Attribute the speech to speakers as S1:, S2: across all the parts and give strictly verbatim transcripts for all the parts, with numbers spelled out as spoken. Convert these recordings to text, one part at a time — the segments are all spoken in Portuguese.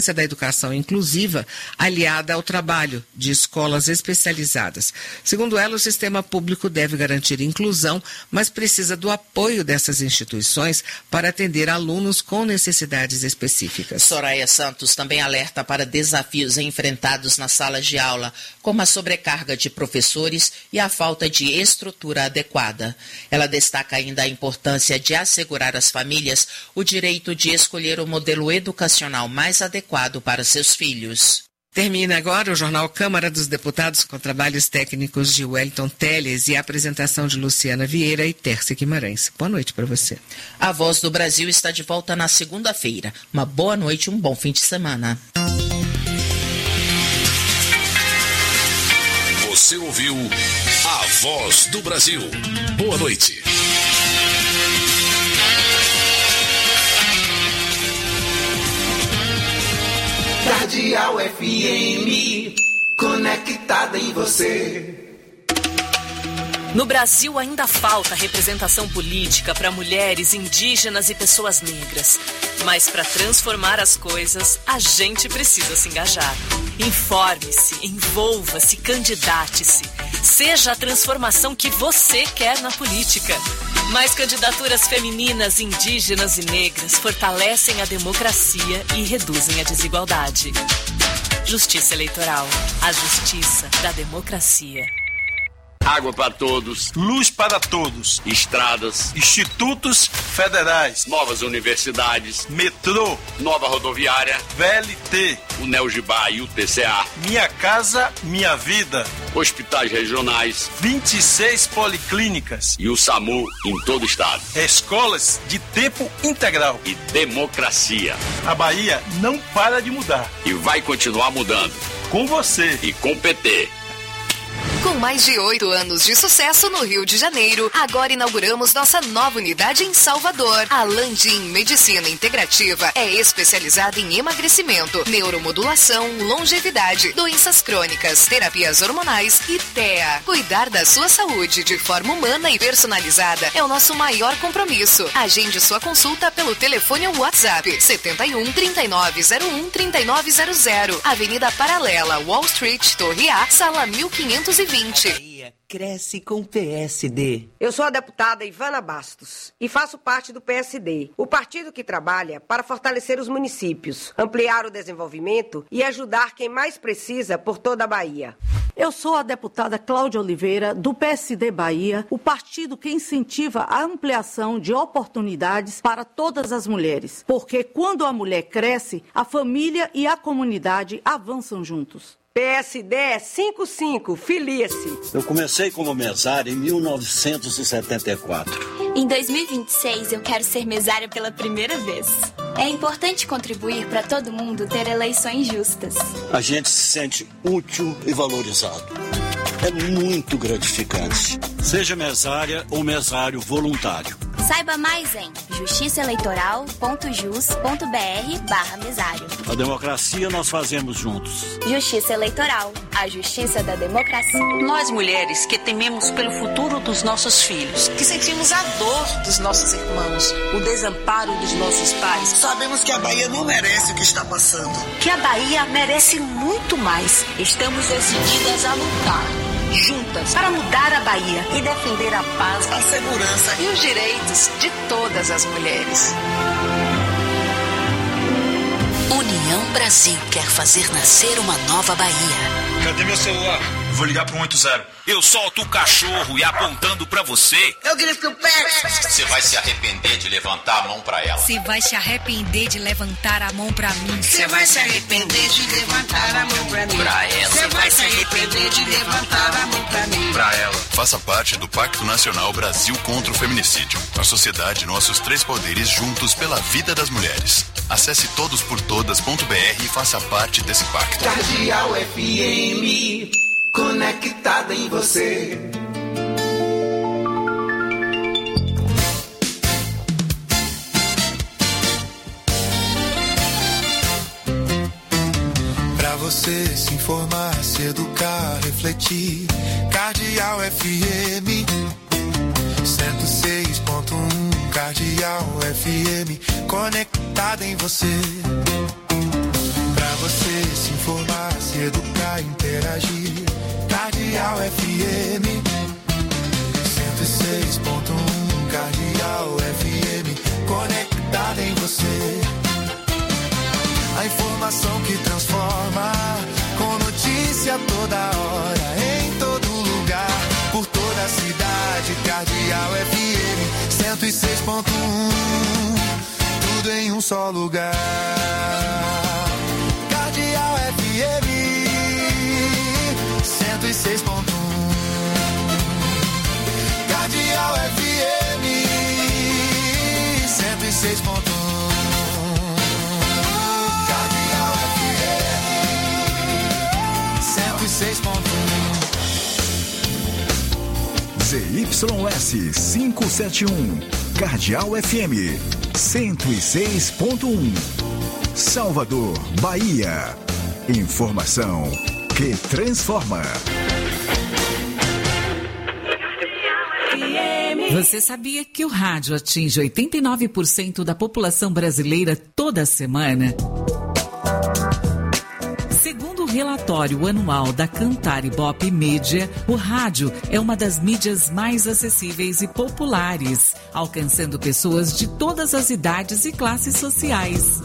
S1: da educação inclusiva aliada ao trabalho de escolas especializadas. Segundo ela, o sistema público deve garantir inclusão, mas precisa do apoio dessas instituições para atender alunos com necessidades específicas.
S2: Soraya Santos também alerta para desafios enfrentados nas salas de aula, como a sobrecarga de professores e a falta de estrutura adequada. Ela destaca ainda a importância de assegurar às famílias o direito de escolher o modelo educacional mais adequado para seus filhos.
S1: Termina agora o Jornal Câmara dos Deputados com trabalhos técnicos de Wellington Teles e a apresentação de Luciana Vieira e Tércia Guimarães. Boa noite para você.
S2: A Voz do Brasil está de volta na segunda-feira. Uma boa noite e um bom fim de semana.
S3: Você ouviu A Voz do Brasil. Boa noite.
S4: Cardeal F M, conectada em você.
S5: No Brasil ainda falta representação política para mulheres, indígenas e pessoas negras. Mas para transformar as coisas, a gente precisa se engajar. Informe-se, envolva-se, candidate-se. Seja a transformação que você quer na política. Mais candidaturas femininas, indígenas e negras fortalecem a democracia e reduzem a desigualdade. Justiça Eleitoral. A justiça da democracia.
S6: Água para todos,
S7: luz para todos,
S6: estradas,
S7: institutos federais,
S6: novas universidades,
S7: metrô,
S6: nova rodoviária,
S7: V L T,
S6: o Neogibá e o T C A,
S7: Minha Casa Minha Vida,
S6: hospitais regionais,
S7: vinte e seis policlínicas
S6: e o SAMU em todo o estado,
S7: escolas de tempo integral
S6: e democracia.
S7: A Bahia não para de mudar
S6: e vai continuar mudando.
S7: Com você
S6: e com o P T.
S8: Com mais de oito anos de sucesso no Rio de Janeiro, agora inauguramos nossa nova unidade em Salvador. A Landim Medicina Integrativa é especializada em emagrecimento, neuromodulação, longevidade, doenças crônicas, terapias hormonais e T E A. Cuidar da sua saúde de forma humana e personalizada é o nosso maior compromisso. Agende sua consulta pelo telefone ou WhatsApp setenta e um, trinta e nove zero um, trinta e nove zero zero. Avenida Paralela, Wall Street, Torre A, sala mil quinhentos e vinte.
S9: Bahia cresce com o P S D.
S10: Eu sou a deputada Ivana Bastos e faço parte do P S D, o partido que trabalha para fortalecer os municípios, ampliar o desenvolvimento e ajudar quem mais precisa por toda a Bahia.
S11: Eu sou a deputada Cláudia Oliveira, do P S D Bahia, o partido que incentiva a ampliação de oportunidades para todas as mulheres, porque quando a mulher cresce, a família e a comunidade avançam juntos.
S10: P S D é cinquenta e cinco, filia-se.
S12: Eu comecei como mesária em mil novecentos e setenta e quatro.
S13: Em dois mil e vinte e seis, eu quero ser mesária pela primeira vez. É importante contribuir para todo mundo ter eleições justas.
S12: A gente se sente útil e valorizado. É muito gratificante. Seja mesária ou mesário voluntário.
S13: Saiba mais em justiçaeleitoral.jus.br barra mesário.
S12: A democracia nós fazemos juntos.
S13: Justiça Eleitoral, a justiça da democracia.
S14: Nós mulheres que tememos pelo futuro dos nossos filhos, que sentimos a dor dos nossos irmãos, o desamparo dos nossos pais.
S15: Sabemos que a Bahia não merece o que está passando.
S14: Que a Bahia merece muito mais. Estamos decididas a lutar juntas para mudar a Bahia e defender a paz,
S15: a segurança
S14: e os direitos de todas as mulheres.
S16: União Brasil quer fazer nascer uma nova Bahia.
S17: Cadê meu celular? Vou ligar pro um oito zero.
S18: Eu solto o cachorro e apontando pra você.
S15: Eu grito o pé.
S19: Você vai se arrepender de levantar a mão pra ela.
S20: Você vai se arrepender de levantar a mão pra mim.
S15: Você vai se arrepender de levantar a mão pra mim.
S19: Pra ela.
S15: Você vai se arrepender de levantar a mão pra mim.
S17: Pra ela.
S3: Faça parte do Pacto Nacional Brasil contra o Feminicídio. A sociedade, nossos três poderes juntos pela vida das mulheres. Acesse todos por todas ponto b r e faça parte desse pacto.
S4: Cardeal F M, conectada em você.
S21: Pra você se informar, se educar, refletir. Cardeal F M cento e seis ponto um. Cardeal F M, conectada em você. educar, interagir. Cardeal F M cento e seis ponto um, Cardeal F M, conectada em você. A informação que transforma, com notícia toda hora, em todo lugar, por toda a cidade. Cardeal F M cento e seis ponto um, tudo em um só lugar. Cardeal F M cento e seis ponto um, Cardeal F M cento e seis ponto um.
S1: Z Y S quinhentos e setenta e um, Cardeal F M cento e seis ponto um, Salvador, Bahia. Informação que transforma.
S22: Você sabia que o rádio atinge oitenta e nove por cento da população brasileira toda semana? Segundo o relatório anual da Cantar Ibope Mídia, o rádio é uma das mídias mais acessíveis e populares, alcançando pessoas de todas as idades e classes sociais.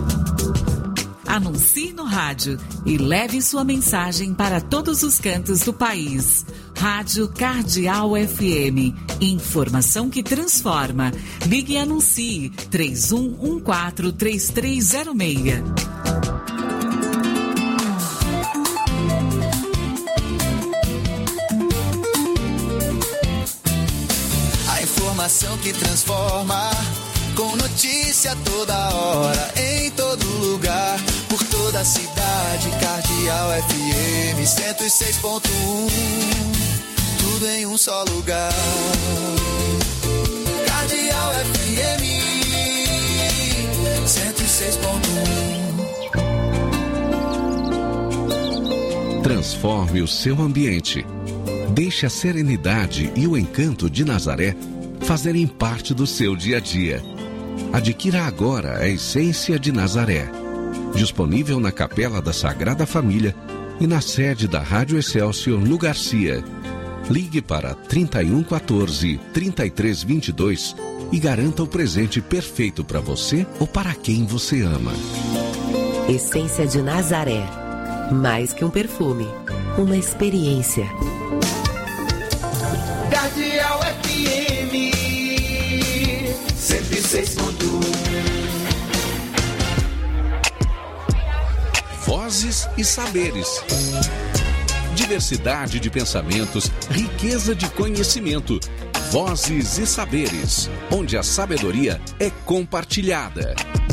S22: Anuncie no rádio e leve sua mensagem para todos os cantos do país. Rádio Cardeal F M. Informação que transforma. Ligue e anuncie três um um quatro, três três zero seis.
S21: Informação que transforma, com notícia toda hora, em todo lugar, por toda a cidade. Cardeal F M cento e seis ponto um, tudo em um só lugar. Cardeal F M cento e seis ponto
S23: um. Transforme o seu ambiente. Deixe a serenidade e o encanto de Nazaré fazerem parte do seu dia a dia. Adquira agora a Essência de Nazaré. Disponível na Capela da Sagrada Família e na sede da Rádio Excelsior no Garcia. Ligue para trinta e um quatorze, trinta e três vinte e dois e garanta o presente perfeito para você ou para quem você ama.
S24: Essência de Nazaré. Mais que um perfume, uma experiência.
S4: Cardeal F M cento e seis ponto um.
S23: Vozes e saberes. Diversidade de pensamentos, riqueza de conhecimento. Vozes e saberes, onde a sabedoria é compartilhada.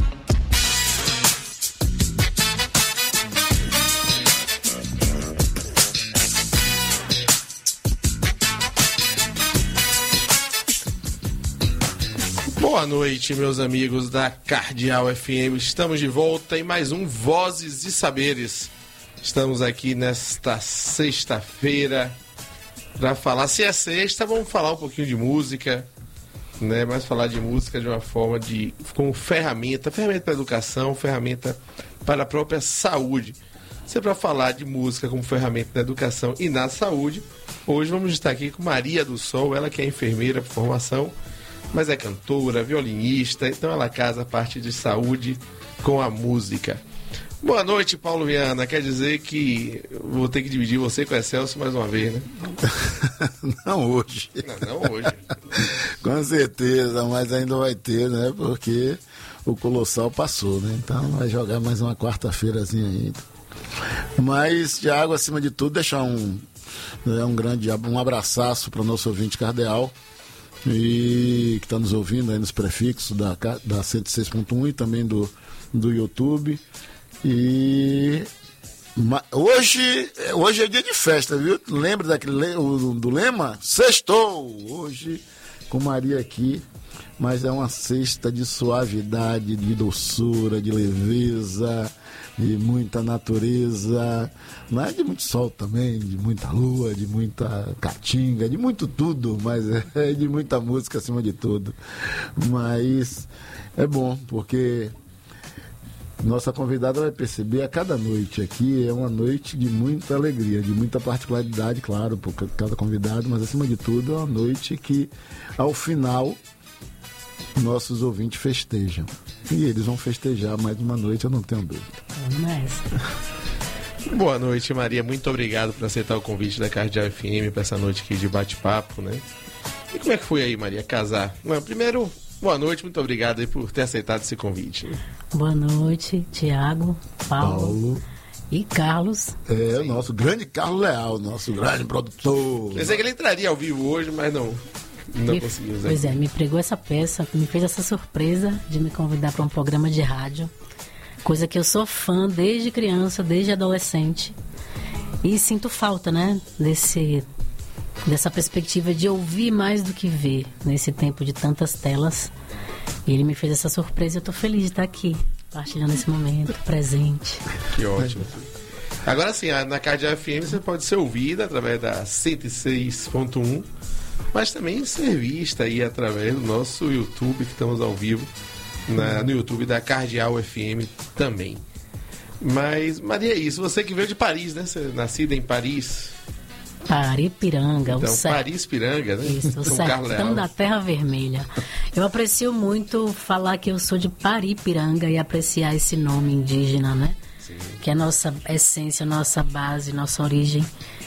S25: Boa noite, meus amigos da Cardeal F M. Estamos de volta em mais um Vozes e Saberes. Estamos aqui nesta sexta-feira para falar. Se é sexta, vamos falar um pouquinho de música, né? Mas falar de música de uma forma de como ferramenta, ferramenta para a educação, ferramenta para a própria saúde. Se é para falar de música como ferramenta na educação e na saúde, hoje vamos estar aqui com Maria do Sol, ela que é enfermeira por formação, mas é cantora, violinista, então ela casa a parte de saúde com a música. Boa noite, Paulo Viana. Quer dizer que vou ter que dividir você com o Excelsior mais uma vez, né?
S26: Não hoje.
S25: Não, não hoje.
S26: Com certeza, mas ainda vai ter, né? Porque o Colossal passou, né? Então vai jogar mais uma quarta-feirazinha ainda. Mas, Thiago, acima de tudo, deixar um, né, um grande um abraçaço para o nosso ouvinte cardeal, e que está nos ouvindo aí nos prefixos da, da cento e seis ponto um e também do, do YouTube. E hoje, hoje é dia de festa, viu? Lembra daquele do lema? Sextou! Hoje com Maria aqui, mas é uma sexta de suavidade, de doçura, de leveza, de muita natureza, não é de muito sol também, de muita lua, de muita caatinga, de muito tudo, mas é de muita música acima de tudo. Mas é bom, porque Nossa convidada vai perceber, a cada noite aqui é uma noite de muita alegria, de muita particularidade, claro, por cada convidado, mas acima de tudo é uma noite que, ao final, nossos ouvintes festejam. E eles vão festejar mais uma noite, eu não tenho dúvida.
S25: Boa noite, Maria. Muito obrigado por aceitar o convite da Cardeal F M para essa noite aqui de bate-papo, né? E como é que foi aí, Maria, casar? Não, primeiro, boa noite, muito obrigado aí por ter aceitado esse convite.
S2: Boa noite, Tiago, Paulo, Paulo e Carlos.
S26: É, o nosso grande Carlos Leal, nosso grande produtor.
S25: Pensei que ele entraria ao vivo hoje, mas não, não
S2: me,
S25: conseguiu.
S2: Pois é, me pregou essa peça, me fez essa surpresa de me convidar para um programa de rádio, coisa que eu sou fã desde criança, desde adolescente, e sinto falta, né, desse, dessa perspectiva de ouvir mais do que ver nesse tempo de tantas telas. E ele me fez essa surpresa e eu tô feliz de estar aqui, partilhando esse momento, presente.
S25: Que ótimo. Agora sim, na Cardeal F M você pode ser ouvida através da cento e seis ponto um, mas também ser vista aí através do nosso YouTube, que estamos ao vivo na, no YouTube da Cardeal F M também. Mas, Maria, isso, você que veio de Paris, né? Você é nascida em Paris.
S2: Paripiranga,
S25: então,
S2: o certo.
S25: Paris Piranga, né?
S2: Isso, o sertão da Terra Vermelha. Eu aprecio muito falar que eu sou de Paripiranga e apreciar esse nome indígena, né? Sim. Que é a nossa essência, nossa base, nossa origem.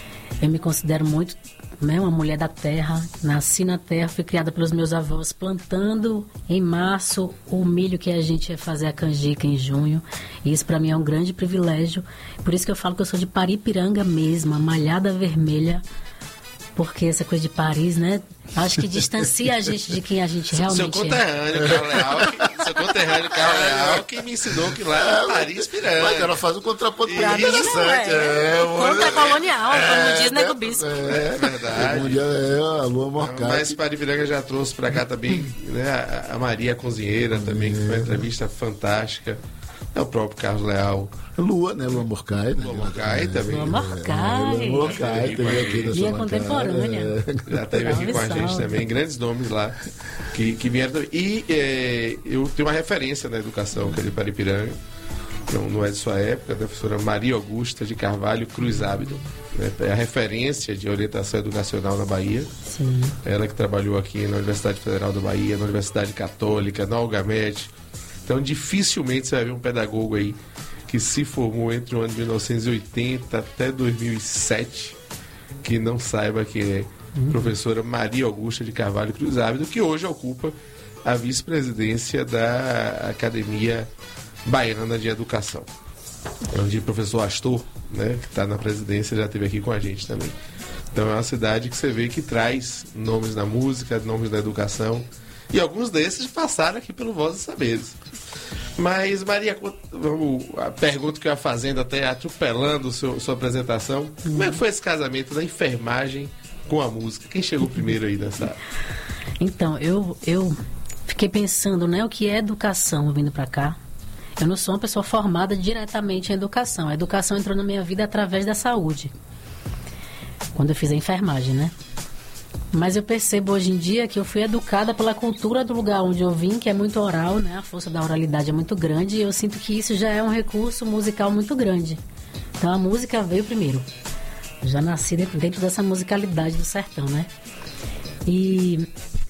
S2: Eu me considero muito, né, uma mulher da terra. Nasci na terra, fui criada pelos meus avós plantando em março o milho que a gente ia fazer a canjica em junho. E isso para mim é um grande privilégio. Por isso que eu falo que eu sou de Paripiranga mesmo, a malhada vermelha. Porque essa coisa de Paris, né? Acho que distancia a gente de quem a gente realmente
S25: seu conterrâneo, é. Carlos Leal, que, seu conterrâneo, Carlos Leal, que me ensinou que lá é Paris Piranga.
S26: Mas ela faz um contraponto
S2: pra mim, interessante. É, é, Contra-colonial, é, como diz Nego Bispo.
S25: É, é verdade.
S26: É, a Lua Morcai.
S25: Mas Paripiranga já trouxe pra cá também, né? A, a Maria Cozinheira também, que foi uma entrevista fantástica. É o próprio Carlos Leal.
S26: Lua, né? Lua Morcai. Né?
S25: Lua Morcai também.
S2: Lua Morcai.
S26: Lua Morcai também aqui na
S2: Minha contemporânea.
S25: É. Já esteve aqui com a gente também. Grandes nomes lá que, que vieram também. E é, eu tenho uma referência na educação, que é de Paripiranga. Não, não é de sua época, da professora Maria Augusta de Carvalho Cruz Ábido. Né? É a referência de orientação educacional na Bahia.
S2: Sim.
S25: Ela que trabalhou aqui na Universidade Federal da Bahia, na Universidade Católica, na Algamete. Então, dificilmente você vai ver um pedagogo aí que se formou entre o ano de mil novecentos e oitenta até dois mil e sete que não saiba que é uhum. professora Maria Augusta de Carvalho Cruz Ábido, que hoje ocupa a vice-presidência da Academia Baiana de Educação. Onde o professor Astor, né, que está na presidência, já esteve aqui com a gente também. Então, é uma cidade que você vê que traz nomes na música, nomes na educação. E alguns desses passaram aqui pelo Voz dos Saberes. Mas, Maria, vamos, a pergunta que eu ia fazendo, até atropelando seu, sua apresentação. Uhum. Como é que foi esse casamento da enfermagem com a música? Quem chegou primeiro aí nessa?
S2: Então, eu, eu fiquei pensando, né, o que é educação vindo para cá. Eu não sou uma pessoa formada diretamente em educação. A educação entrou na minha vida através da saúde. Quando eu fiz a enfermagem, né? Mas eu percebo hoje em dia que eu fui educada pela cultura do lugar onde eu vim, que é muito oral, né? A força da oralidade é muito grande e eu sinto que isso já é um recurso musical muito grande. Então a música veio primeiro. Eu já nasci dentro dessa musicalidade do sertão, né? E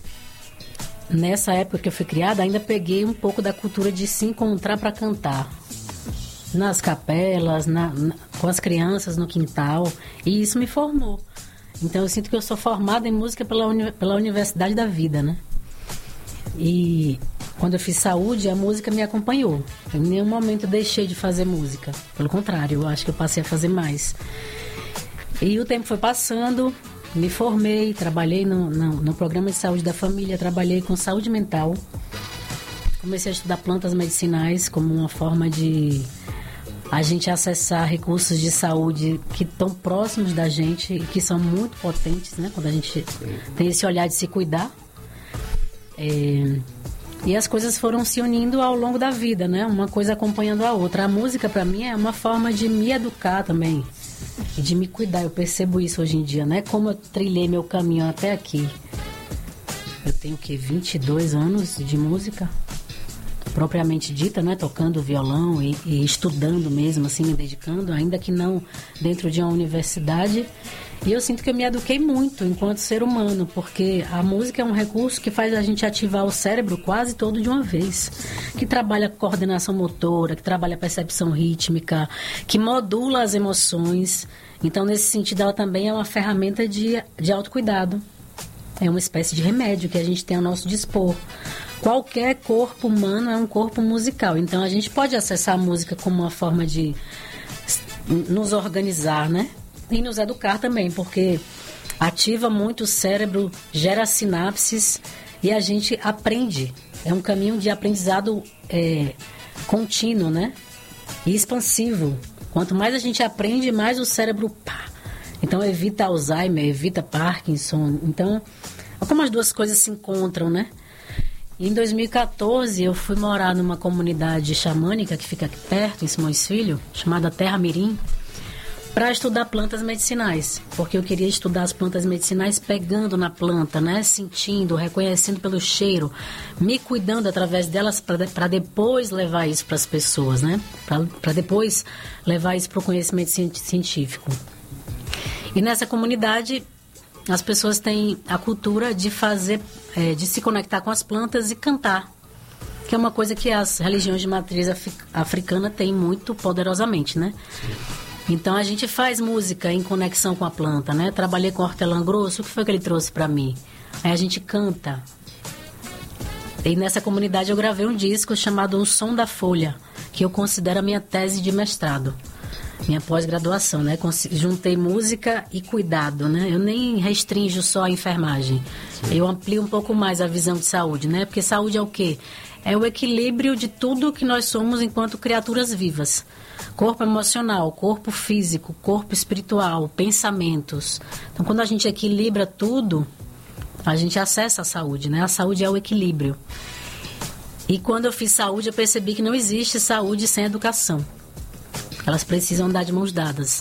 S2: nessa época que eu fui criada, ainda peguei um pouco da cultura de se encontrar para cantar. Nas capelas, na, na, com as crianças no quintal. E isso me formou. Então eu sinto que eu sou formada em música pela, uni, pela Universidade da Vida, né? E quando eu fiz saúde, a música me acompanhou. Em nenhum momento eu deixei de fazer música. Pelo contrário, eu acho que eu passei a fazer mais. E o tempo foi passando, me formei, trabalhei no, no, no programa de saúde da família, trabalhei com saúde mental. Comecei a estudar plantas medicinais como uma forma de a gente acessar recursos de saúde que estão próximos da gente e que são muito potentes, né? Quando a gente tem esse olhar de se cuidar. É, e as coisas foram se unindo ao longo da vida, né? Uma coisa acompanhando a outra. A música, para mim, é uma forma de me educar também e de me cuidar. Eu percebo isso hoje em dia, né? Como eu trilhei meu caminho até aqui. Eu tenho, o quê? vinte e dois anos de música. propriamente dita, né, tocando violão e, e estudando mesmo, assim, me dedicando, ainda que não dentro de uma universidade. E eu sinto que eu me eduquei muito enquanto ser humano, porque a música é um recurso que faz a gente ativar o cérebro quase todo de uma vez, que trabalha coordenação motora, que trabalha percepção rítmica, que modula as emoções. Então, nesse sentido, ela também é uma ferramenta de, de autocuidado. É uma espécie de remédio que a gente tem ao nosso dispor. Qualquer corpo humano é um corpo musical. Então, a gente pode acessar a música como uma forma de nos organizar, né? E nos educar também, porque ativa muito o cérebro, gera sinapses e a gente aprende. É um caminho de aprendizado é, contínuo, né? E expansivo. Quanto mais a gente aprende, mais o cérebro... Pá. Então, evita Alzheimer, evita Parkinson. Então, como as duas coisas se encontram, né? E em dois mil e quatorze, eu fui morar numa comunidade xamânica que fica aqui perto, em Simões Filho, chamada Terra Mirim, para estudar plantas medicinais, porque eu queria estudar as plantas medicinais pegando na planta, né, sentindo, reconhecendo pelo cheiro, me cuidando através delas para depois levar isso para as pessoas, né, para depois levar isso para o conhecimento científico. E nessa comunidade as pessoas têm a cultura de fazer, é, de se conectar com as plantas e cantar, que é uma coisa que as religiões de matriz africana têm muito poderosamente, né? Sim. Então, a gente faz música em conexão com a planta, né? Trabalhei com hortelã grosso, o que foi que ele trouxe para mim? Aí a gente canta. E nessa comunidade eu gravei um disco chamado O Som da Folha, que eu considero a minha tese de mestrado, minha pós-graduação, né? Juntei música e cuidado, né? Eu nem restringo só a enfermagem. Sim. Eu amplio um pouco mais a visão de saúde, né? Porque saúde é o quê? É o equilíbrio de tudo que nós somos enquanto criaturas vivas. Corpo emocional, corpo físico, corpo espiritual, pensamentos. Então, quando a gente equilibra tudo, a gente acessa a saúde, né? A saúde é o equilíbrio. E quando eu fiz saúde, eu percebi que não existe saúde sem educação. Elas precisam andar de mãos dadas.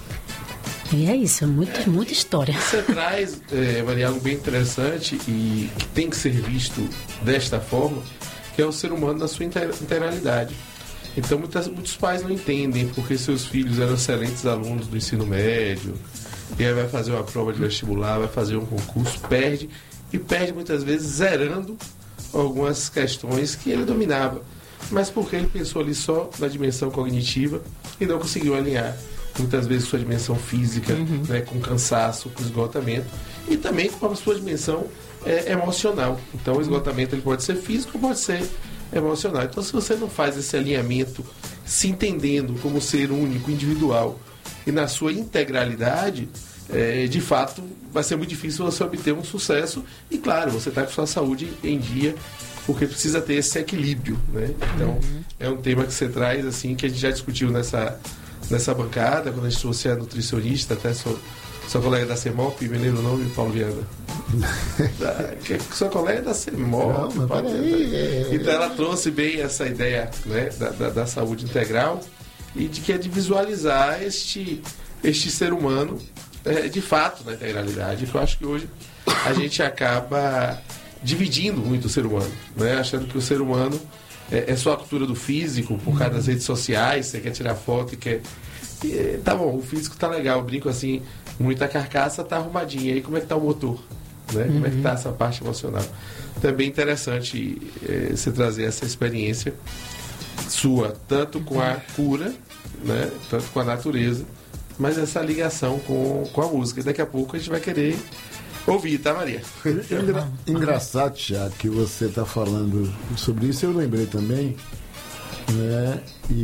S2: E é isso, é muito, é, muita história.
S25: Você traz, é, Maria, algo bem interessante e que tem que ser visto desta forma, que é o ser humano na sua integralidade. Então, muitas, muitos pais não entendem porque seus filhos eram excelentes alunos do ensino médio, e aí vai fazer uma prova de vestibular, vai fazer um concurso, perde, e perde muitas vezes zerando algumas questões que ele dominava. Mas porque ele pensou ali só na dimensão cognitiva e não conseguiu alinhar muitas vezes sua dimensão física, uhum. né, com cansaço, com esgotamento, e também com a sua dimensão é, emocional. Então o esgotamento ele pode ser físico, pode ser emocional. Então, se você não faz esse alinhamento, se entendendo como ser único, individual e na sua integralidade, é, de fato vai ser muito difícil você obter um sucesso. E claro, você está com sua saúde em dia, porque precisa ter esse equilíbrio, né? Então, uhum. é um tema que você traz, assim, que a gente já discutiu nessa, nessa bancada, quando a gente trouxe a nutricionista, até sua, sua colega da CEMOP, me lembra o nome, Paulo Viana? Da, que, sua colega da CEMOP, não, Paulo Viana. É... Então, ela trouxe bem essa ideia, né, da, da, da saúde integral e de que é de visualizar este, este ser humano é, de fato na integralidade, que eu acho que hoje a gente acaba dividindo muito o ser humano, né? Achando que o ser humano é, é só a cultura do físico, por causa das redes sociais, você quer tirar foto e quer... E, tá bom, o físico tá legal, eu brinco assim, muita carcaça tá arrumadinha, aí como é que tá o motor? Né? Uhum. Como é que tá essa parte emocional? Então é bem interessante é, você trazer essa experiência sua, tanto com a cura, né? Tanto com a natureza, mas essa ligação com, com a música. E daqui a pouco a gente vai querer ouvir, tá, Maria?
S26: Engra, engraçado, Thiago, que você está falando sobre isso. Eu lembrei também, né?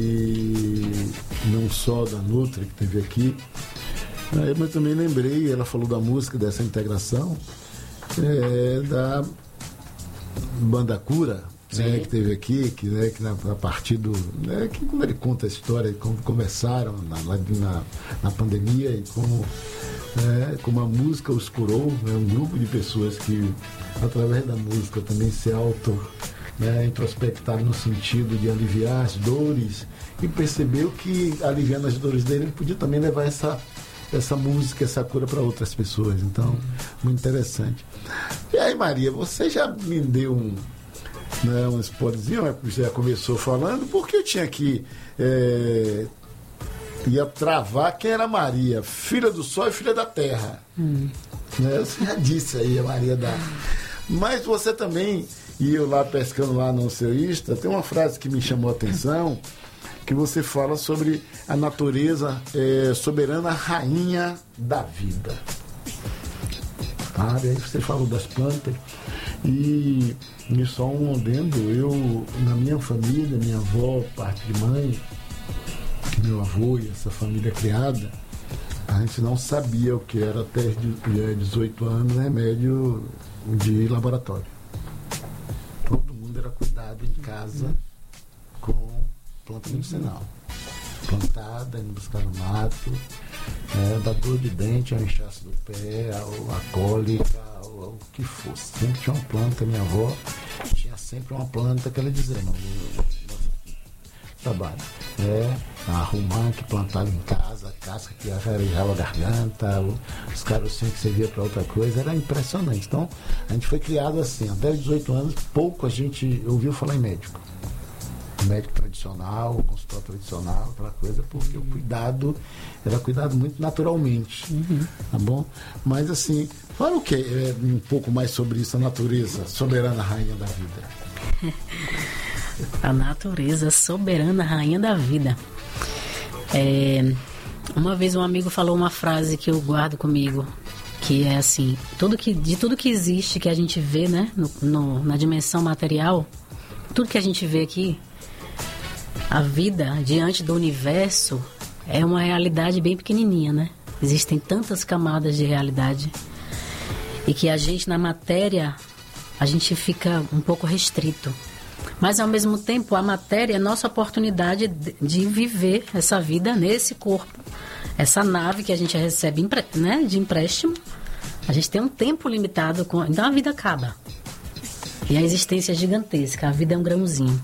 S26: E não só da Nutri que teve aqui, né, mas também lembrei, ela falou da música, dessa integração, é, da Banda Cura, né, que teve aqui, que, né, que na, a partir do... Né, que quando ele conta a história de como começaram na, na, na pandemia e como... É, como a música os curou, é né, um grupo de pessoas que, através da música, também se auto, né, introspectaram no sentido de aliviar as dores e percebeu que, aliviando as dores dele, ele podia também levar essa, essa música, essa cura para outras pessoas. Então, muito interessante. E aí, Maria, você já me deu um, né, um spoilerzinho, já começou falando, porque eu tinha que é, ia travar quem era Maria, filha do sol e filha da terra. Hum. Né, você já disse aí, a Maria da... Mas você também, e eu lá pescando lá no seu Insta, tem uma frase que me chamou a atenção, que você fala sobre a natureza é, soberana rainha da vida. Ah, aí você falou das plantas, e, e só um adendo, eu, na minha família, minha avó, parte de mãe, meu avô e essa família criada, a gente não sabia o que era até dezoito anos, remédio de laboratório. Todo mundo era cuidado em casa com planta medicinal. Plantada, indo buscar no mato, né, da dor de dente, ao inchaço do pé, ao, a cólica, ao, ao que fosse. Sempre tinha uma planta, minha avó tinha sempre uma planta que ela dizia, não, trabalho. É, a romã que plantava em casa, a casca que arejava a garganta, os carocinhos que servia para outra coisa, era impressionante. Então, a gente foi criado assim, até os dezoito anos, pouco a gente ouviu falar em médico. Médico tradicional, consultório tradicional, aquela coisa, porque o cuidado era cuidado muito naturalmente, uhum. Tá bom? Mas assim, fala o que é, um pouco mais sobre isso, a natureza, soberana rainha da vida.
S2: A natureza, soberana rainha da vida. É, uma vez um amigo falou uma frase que eu guardo comigo, que é assim, tudo que, de tudo que existe, que a gente vê, né, no, no, na dimensão material, tudo que a gente vê aqui, a vida diante do universo é uma realidade bem pequenininha, né? Existem tantas camadas de realidade e que a gente, na matéria, a gente fica um pouco restrito. Mas, ao mesmo tempo, a matéria é nossa oportunidade de, de viver essa vida nesse corpo. Essa nave que a gente recebe, né, de empréstimo, a gente tem um tempo limitado, com, então a vida acaba. E a existência é gigantesca, a vida é um grãozinho.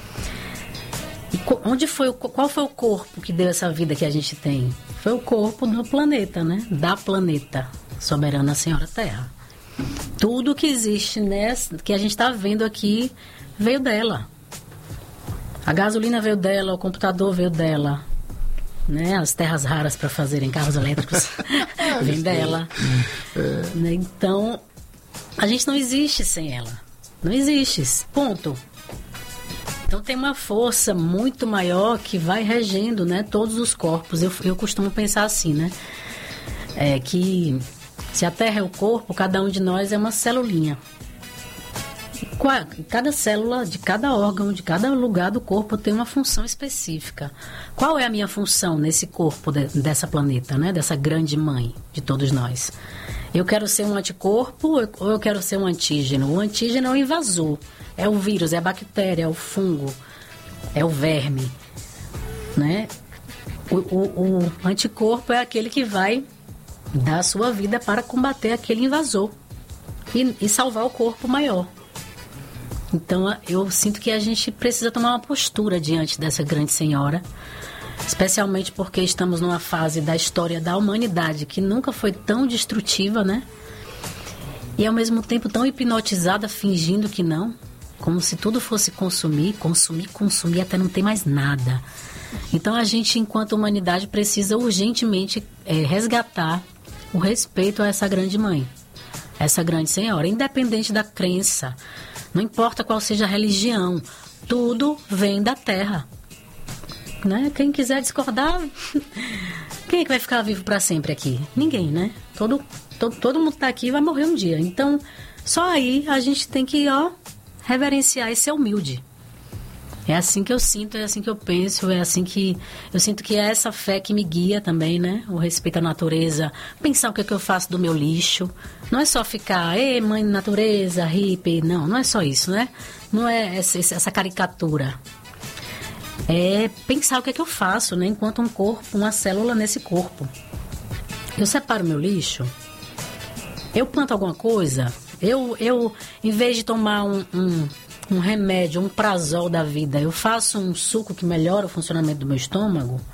S2: E onde foi o, qual foi o corpo que deu essa vida que a gente tem? Foi o corpo do planeta, né? Da planeta, soberana Senhora Terra. Tudo que existe nessa, que a gente está vendo aqui veio dela. A gasolina veio dela, o computador veio dela, né? As terras raras para fazerem carros elétricos vem dela. É. Então, a gente não existe sem ela. Não existe. Ponto. Então tem uma força muito maior que vai regendo, né, todos os corpos. Eu, eu costumo pensar assim, né? É que se a Terra é o corpo, cada um de nós é uma celulinha. Cada célula de cada órgão, de cada lugar do corpo tem uma função específica. Qual é a minha função nesse corpo de, dessa planeta, né? Dessa grande mãe de todos nós? Eu quero ser um anticorpo ou eu quero ser um antígeno? O antígeno é o invasor. É o vírus, é a bactéria, é o fungo, é o verme, né? O, o, o anticorpo é aquele que vai dar a sua vida para combater aquele invasor e, e salvar o corpo maior. Então, eu sinto que a gente precisa tomar uma postura diante dessa grande senhora, especialmente porque estamos numa fase da história da humanidade que nunca foi tão destrutiva, né? E, ao mesmo tempo, tão hipnotizada, fingindo que não. Como se tudo fosse consumir, consumir, consumir, até não ter mais nada. Então a gente, enquanto humanidade, precisa urgentemente é, resgatar o respeito a essa grande mãe, essa grande senhora, independente da crença, não importa qual seja a religião, tudo vem da terra. Né? Quem quiser discordar, quem é que vai ficar vivo para sempre aqui? Ninguém, né? Todo, todo, todo mundo que tá aqui vai morrer um dia. Então, só aí a gente tem que, ó, reverenciar e ser humilde. É assim que eu sinto, é assim que eu penso, é assim que... Eu sinto que é essa fé que me guia também, né? O respeito à natureza, pensar o que é que eu faço do meu lixo. Não é só ficar, ei, mãe natureza, hippie. Não, não é só isso, né? Não é essa, essa caricatura. É pensar o que é que eu faço, né? Enquanto um corpo, uma célula nesse corpo. Eu separo meu lixo, eu planto alguma coisa... Eu, eu, em vez de tomar um, um, um remédio, um prazol da vida, eu faço um suco que melhora o funcionamento do meu estômago,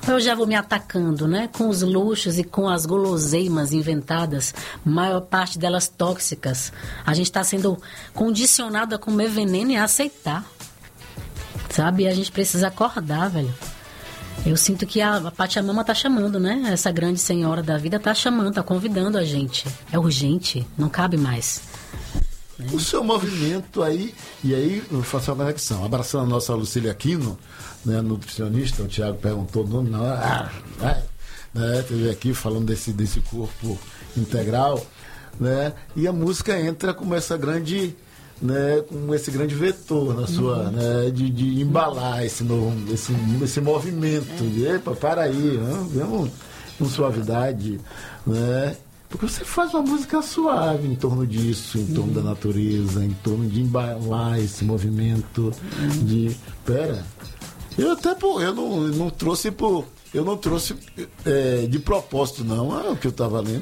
S2: eu já vou me atacando, né? Com os luxos e com as guloseimas inventadas, maior parte delas tóxicas. A gente está sendo condicionado a comer veneno e a aceitar. Sabe? E a gente precisa acordar, velho. Eu sinto que a, a Pachamama tá chamando, né? Essa grande senhora da vida tá chamando, tá convidando a gente. É urgente, não cabe mais. Né?
S26: O seu movimento aí, e aí eu faço uma conexão. Abraçando a nossa Lucília Aquino, né, nutricionista, o Thiago perguntou o nome, não, ah, ah, né, teve aqui falando desse, desse corpo integral, né? E a música entra com essa grande... Né, com esse grande vetor na sua, uhum. né, de, de embalar esse, novo, esse, esse movimento, é. de, epa, para aí, né, vamos com suavidade, né, porque você faz uma música suave em torno disso, em torno uhum. da natureza, em torno de embalar esse movimento, uhum. de, pera, eu até, pô, eu não, não trouxe, pô, eu não trouxe é, de propósito não, é o que eu estava lendo.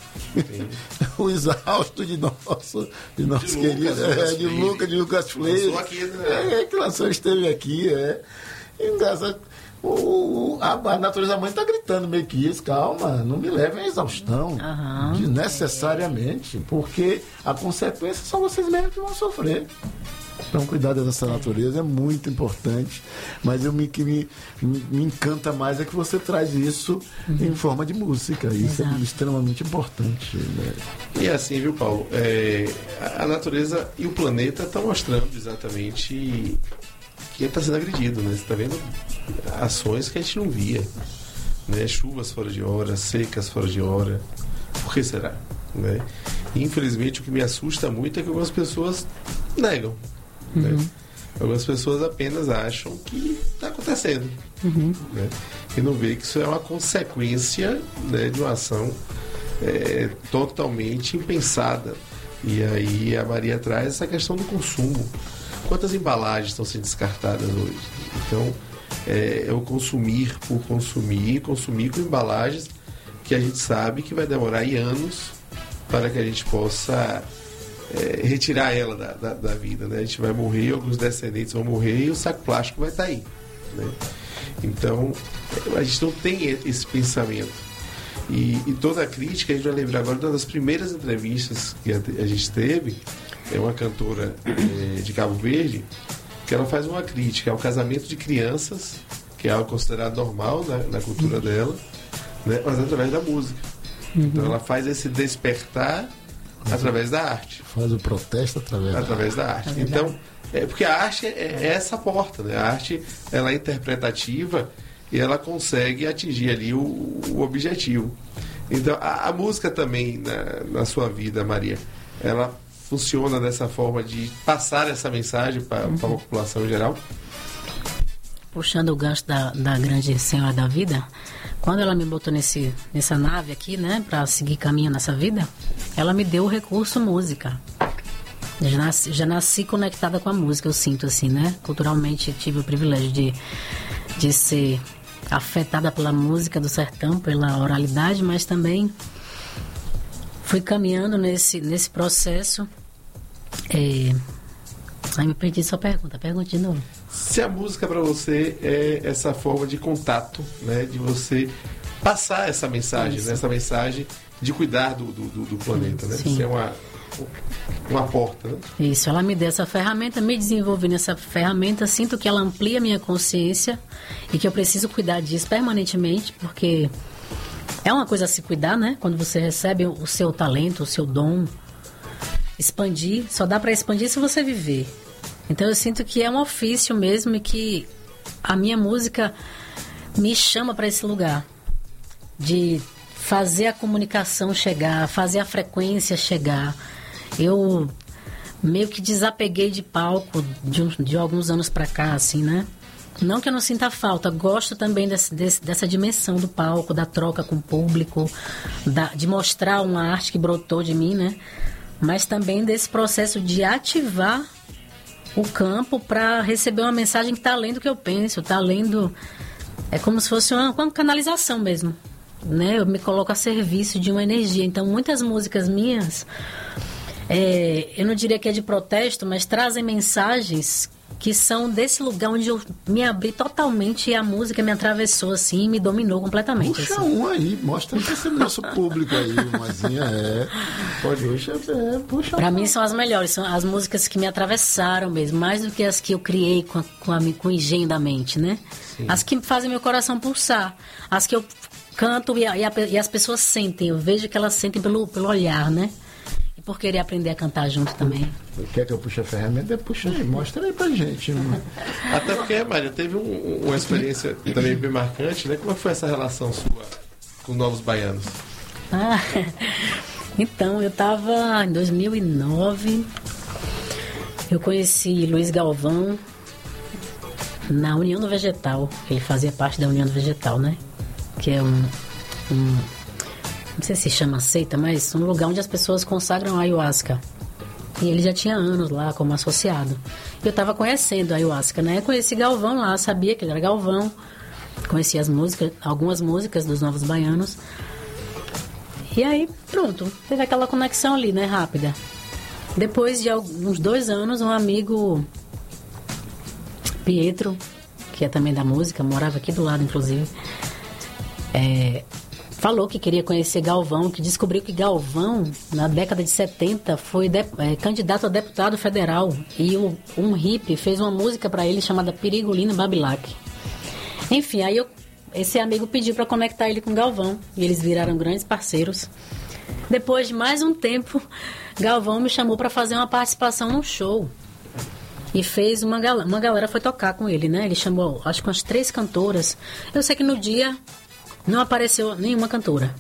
S26: O exausto de nosso, de nosso de querido Lucas, é, de Lucas, de Lucas Freire, né? é, que lançou, esteve aqui, é. Engraçado, o, a, a natureza mãe está gritando meio que isso, calma, não me levem à exaustão, uhum. de, necessariamente, porque a consequência são vocês mesmos que vão sofrer. Então, cuidar dessa natureza é muito importante, mas eu me, que me, me encanta mais é que você traz isso uhum. em forma de música. Isso Exato. É extremamente importante. Né?
S25: E assim, viu, Paulo? É, a natureza e o planeta estão mostrando exatamente que está sendo agredido, né? Você está vendo ações que a gente não via, né? Chuvas fora de hora, secas fora de hora. Por que será? Né? E, infelizmente, o que me assusta muito é que algumas pessoas negam. Uhum. Né? Algumas pessoas apenas acham que está acontecendo, uhum. né? E não vê que isso é uma consequência, né, de uma ação é, totalmente impensada. E aí a Maria traz essa questão do consumo. Quantas embalagens estão sendo descartadas hoje? Então é, é o consumir por consumir, consumir com embalagens que a gente sabe que vai demorar aí anos para que a gente possa É, retirar ela da, da, da vida, né? A gente vai morrer, alguns descendentes vão morrer e o saco plástico vai estar aí, né? Então a gente não tem esse pensamento e, e toda a crítica, a gente vai lembrar agora de uma das primeiras entrevistas que a, a gente teve, é uma cantora é, de Cabo Verde, que ela faz uma crítica ao casamento de crianças, que é algo considerado normal na, na cultura uhum. dela, né? Mas através da música. Uhum. Então ela faz esse despertar através da arte.
S26: Faz o protesto através,
S25: através da, da arte. arte. Então, é porque a arte é, é essa porta, né? A arte, ela é interpretativa e ela consegue atingir ali o, o objetivo. Então, a, a música também, na, na sua vida, Maria, ela funciona dessa forma de passar essa mensagem para uhum. a população em geral?
S2: Puxando o gancho da, da grande senhora da vida, quando ela me botou nesse, nessa nave aqui, né, para seguir caminho nessa vida, ela me deu o recurso música. Já nasci, já nasci conectada com a música, eu sinto assim, né? Culturalmente tive o privilégio de, de ser afetada pela música do sertão, pela oralidade, mas também fui caminhando nesse, nesse processo. É... Ai, me perdi sua pergunta, pergunta de novo.
S25: Se a música para você é essa forma de contato, né, de você passar essa mensagem, né, essa mensagem de cuidar do, do, do planeta, né? Isso é uma, uma porta, né?
S2: Isso, ela me deu essa ferramenta, me desenvolvi nessa ferramenta, sinto que ela amplia a minha consciência e que eu preciso cuidar disso permanentemente, porque é uma coisa a se cuidar, né? Quando você recebe o seu talento, o seu dom, expandir, só dá para expandir se você viver. Então eu sinto que é um ofício mesmo e que a minha música me chama para esse lugar de fazer a comunicação chegar, fazer a frequência chegar. Eu meio que desapeguei de palco de, de alguns anos para cá, assim, né? Não que eu não sinta falta, gosto também desse, desse, dessa dimensão do palco, da troca com o público, da, de mostrar uma arte que brotou de mim, né? Mas também desse processo de ativar o campo para receber uma mensagem que está além do que eu penso, está além do... É como se fosse uma, uma canalização mesmo, né? Eu me coloco a serviço de uma energia. Então, muitas músicas minhas, é, eu não diria que é de protesto, mas trazem mensagens que são desse lugar onde eu me abri totalmente e a música me atravessou assim e me dominou completamente.
S26: Puxa
S2: assim.
S26: um aí, mostra para esse nosso público aí, umazinha, é. Pode, puxa, é, puxa
S2: Pra
S26: um.
S2: mim são as melhores, são as músicas que me atravessaram mesmo, mais do que as que eu criei com, a, com, a, com o engenho da mente, né? Sim. As que fazem meu coração pulsar, as que eu canto e, a, e, a, e as pessoas sentem, eu vejo que elas sentem pelo, pelo olhar, né? E por querer aprender a cantar junto também.
S26: Quer que eu puxe a ferramenta? Puxa aí, mostra aí pra gente.
S25: Até porque, Maria, teve um, uma experiência também bem marcante, né? Como foi essa relação sua com Novos Baianos?
S2: Ah, então, eu tava em dois mil e nove, eu conheci Luiz Galvão na União do Vegetal. Ele fazia parte da União do Vegetal, né? Que é um... um não sei se chama seita, mas um lugar onde as pessoas consagram a ayahuasca. E ele já tinha anos lá como associado. Eu estava conhecendo a ayahuasca, né? Eu conheci Galvão lá, sabia que ele era Galvão. Conheci as músicas, algumas músicas dos Novos Baianos. E aí, pronto, teve aquela conexão ali, né? Rápida. Depois de uns dois anos, um amigo, Pietro, que é também da música, morava aqui do lado, inclusive, é... falou que queria conhecer Galvão, que descobriu que Galvão, na década de setenta, foi de, é, candidato a deputado federal. E o, um hippie fez uma música para ele chamada Perigolina Babilac. Enfim, aí eu, esse amigo pediu para conectar ele com Galvão. E eles viraram grandes parceiros. Depois de mais um tempo, Galvão me chamou para fazer uma participação num show. E fez uma galera, uma galera foi tocar com ele, né? Ele chamou, acho que umas três cantoras. Eu sei que no dia... não apareceu nenhuma cantora.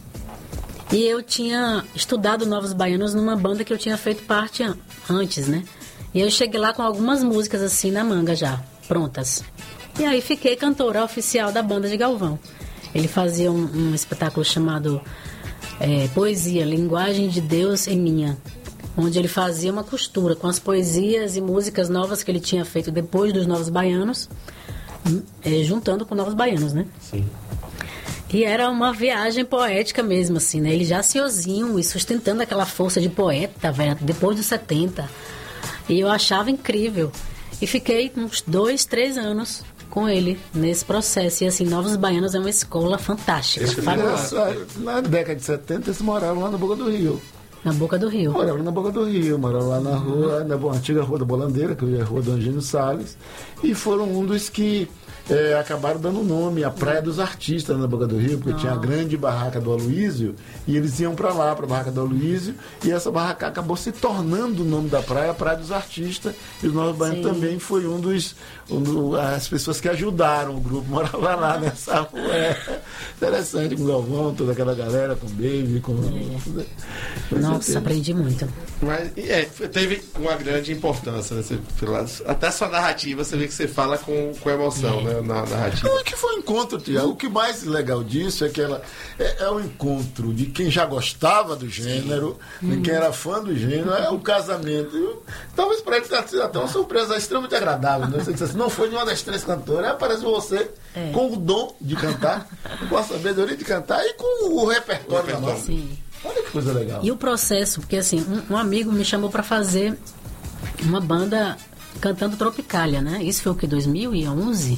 S2: E eu tinha estudado Novos Baianos numa banda que eu tinha feito parte an- antes, né? E eu cheguei lá com algumas músicas assim na manga já, prontas. E aí fiquei cantora oficial da banda de Galvão. Ele fazia um, um espetáculo chamado é, Poesia, Linguagem de Deus e Minha, onde ele fazia uma costura com as poesias e músicas novas que ele tinha feito depois dos Novos Baianos, é, juntando com Novos Baianos, né?
S25: Sim.
S2: E era uma viagem poética mesmo, assim, né? Ele já senhorzinho e sustentando aquela força de poeta, velho, depois dos setenta. E eu achava incrível. E fiquei uns dois, três anos com ele nesse processo. E, assim, Novos Baianos é uma escola fantástica.
S26: Na década de setenta, eles moravam lá na Boca do Rio.
S2: Na Boca do Rio.
S26: Moravam na Boca do Rio, moravam lá na rua, na antiga Rua da Bolandeira, que é a Rua do Angênio Salles. E foram um dos que... É, acabaram dando nome à Praia dos Artistas na Boca do Rio, porque ah. tinha a grande barraca do Aloísio, e eles iam para lá, para a barraca do Aloísio, e essa barraca acabou se tornando o nome da praia, a Praia dos Artistas, e o Novo Baiano também foi um dos, um do, as pessoas que ajudaram o grupo, morava lá nessa rua. É interessante, com o Galvão, toda aquela galera, com o Baby, com...
S2: É. Nossa, aprendi muito.
S25: Mas é, teve uma grande importância, né? Você, até a sua narrativa, você vê que você fala com, com emoção, é. né? Na narrativa.
S26: O que foi um encontro, Tiago? O que mais legal disso é que ela é, é um encontro de quem já gostava do gênero, Sim. de quem era fã do gênero, é o casamento. Eu, talvez para ele tenha sido até uma surpresa extremamente agradável. Né? Você disse assim, não foi nenhuma das três cantoras, aí aparece você é. com o dom de cantar, com a sabedoria de cantar e com o repertório, o repertório. da nossa.
S2: Sim.
S26: Olha que coisa legal.
S2: E o processo, porque assim, um, um amigo me chamou para fazer uma banda cantando Tropicália, né? Isso foi o que, dois mil e onze?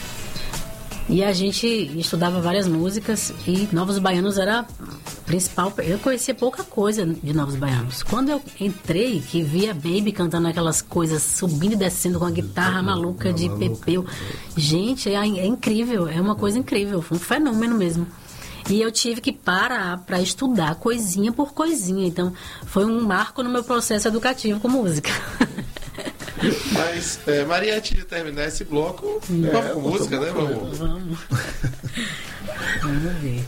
S2: E a gente estudava várias músicas e Novos Baianos era principal. Eu conhecia pouca coisa de Novos Baianos. Quando eu entrei, que via Baby cantando aquelas coisas, subindo e descendo com a guitarra maluca de Pepeu. Gente, é, é incrível, é uma coisa incrível, foi um fenômeno mesmo. E eu tive que parar para estudar coisinha por coisinha. Então, foi um marco no meu processo educativo com música.
S25: Mas, é, Maria, antes de terminar esse bloco, é, vamos com música, né? Vamos.
S2: Vamos. Vamos ver.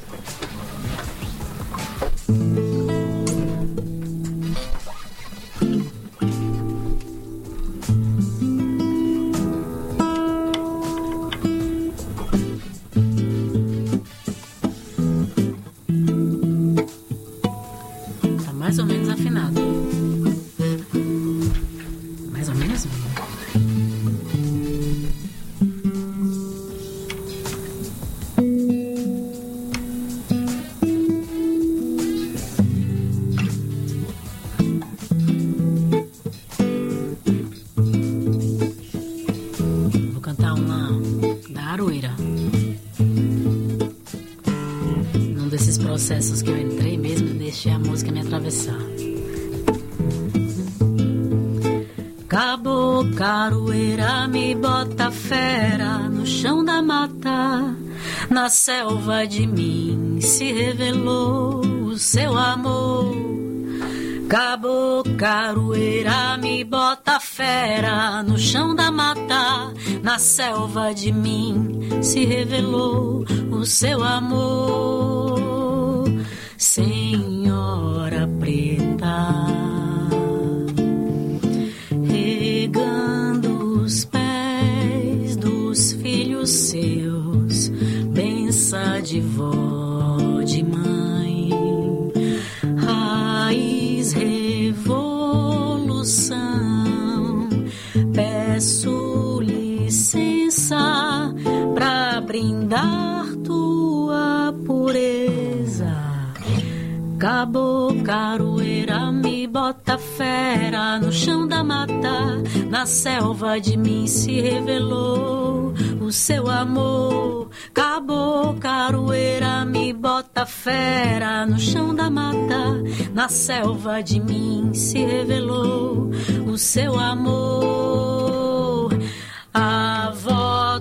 S2: Mais ou menos afinado. Mais ou menos. desses processos que eu entrei mesmo, eu deixei a música me atravessar. Cabo caroeira me bota fera no chão da mata, na selva de mim se revelou o seu amor. Cabo caroeira me bota fera no chão da mata, na selva de mim se revelou o seu amor. Senhora preta, regando os pés dos filhos seus, benção de vó, de mãe, raiz, revolução. Peço licença pra brindar tua pureza. Cabo caroeira me bota fera no chão da mata, na selva de mim se revelou o seu amor. Cabo caroeira me bota fera no chão da mata, na selva de mim se revelou o seu amor. Avó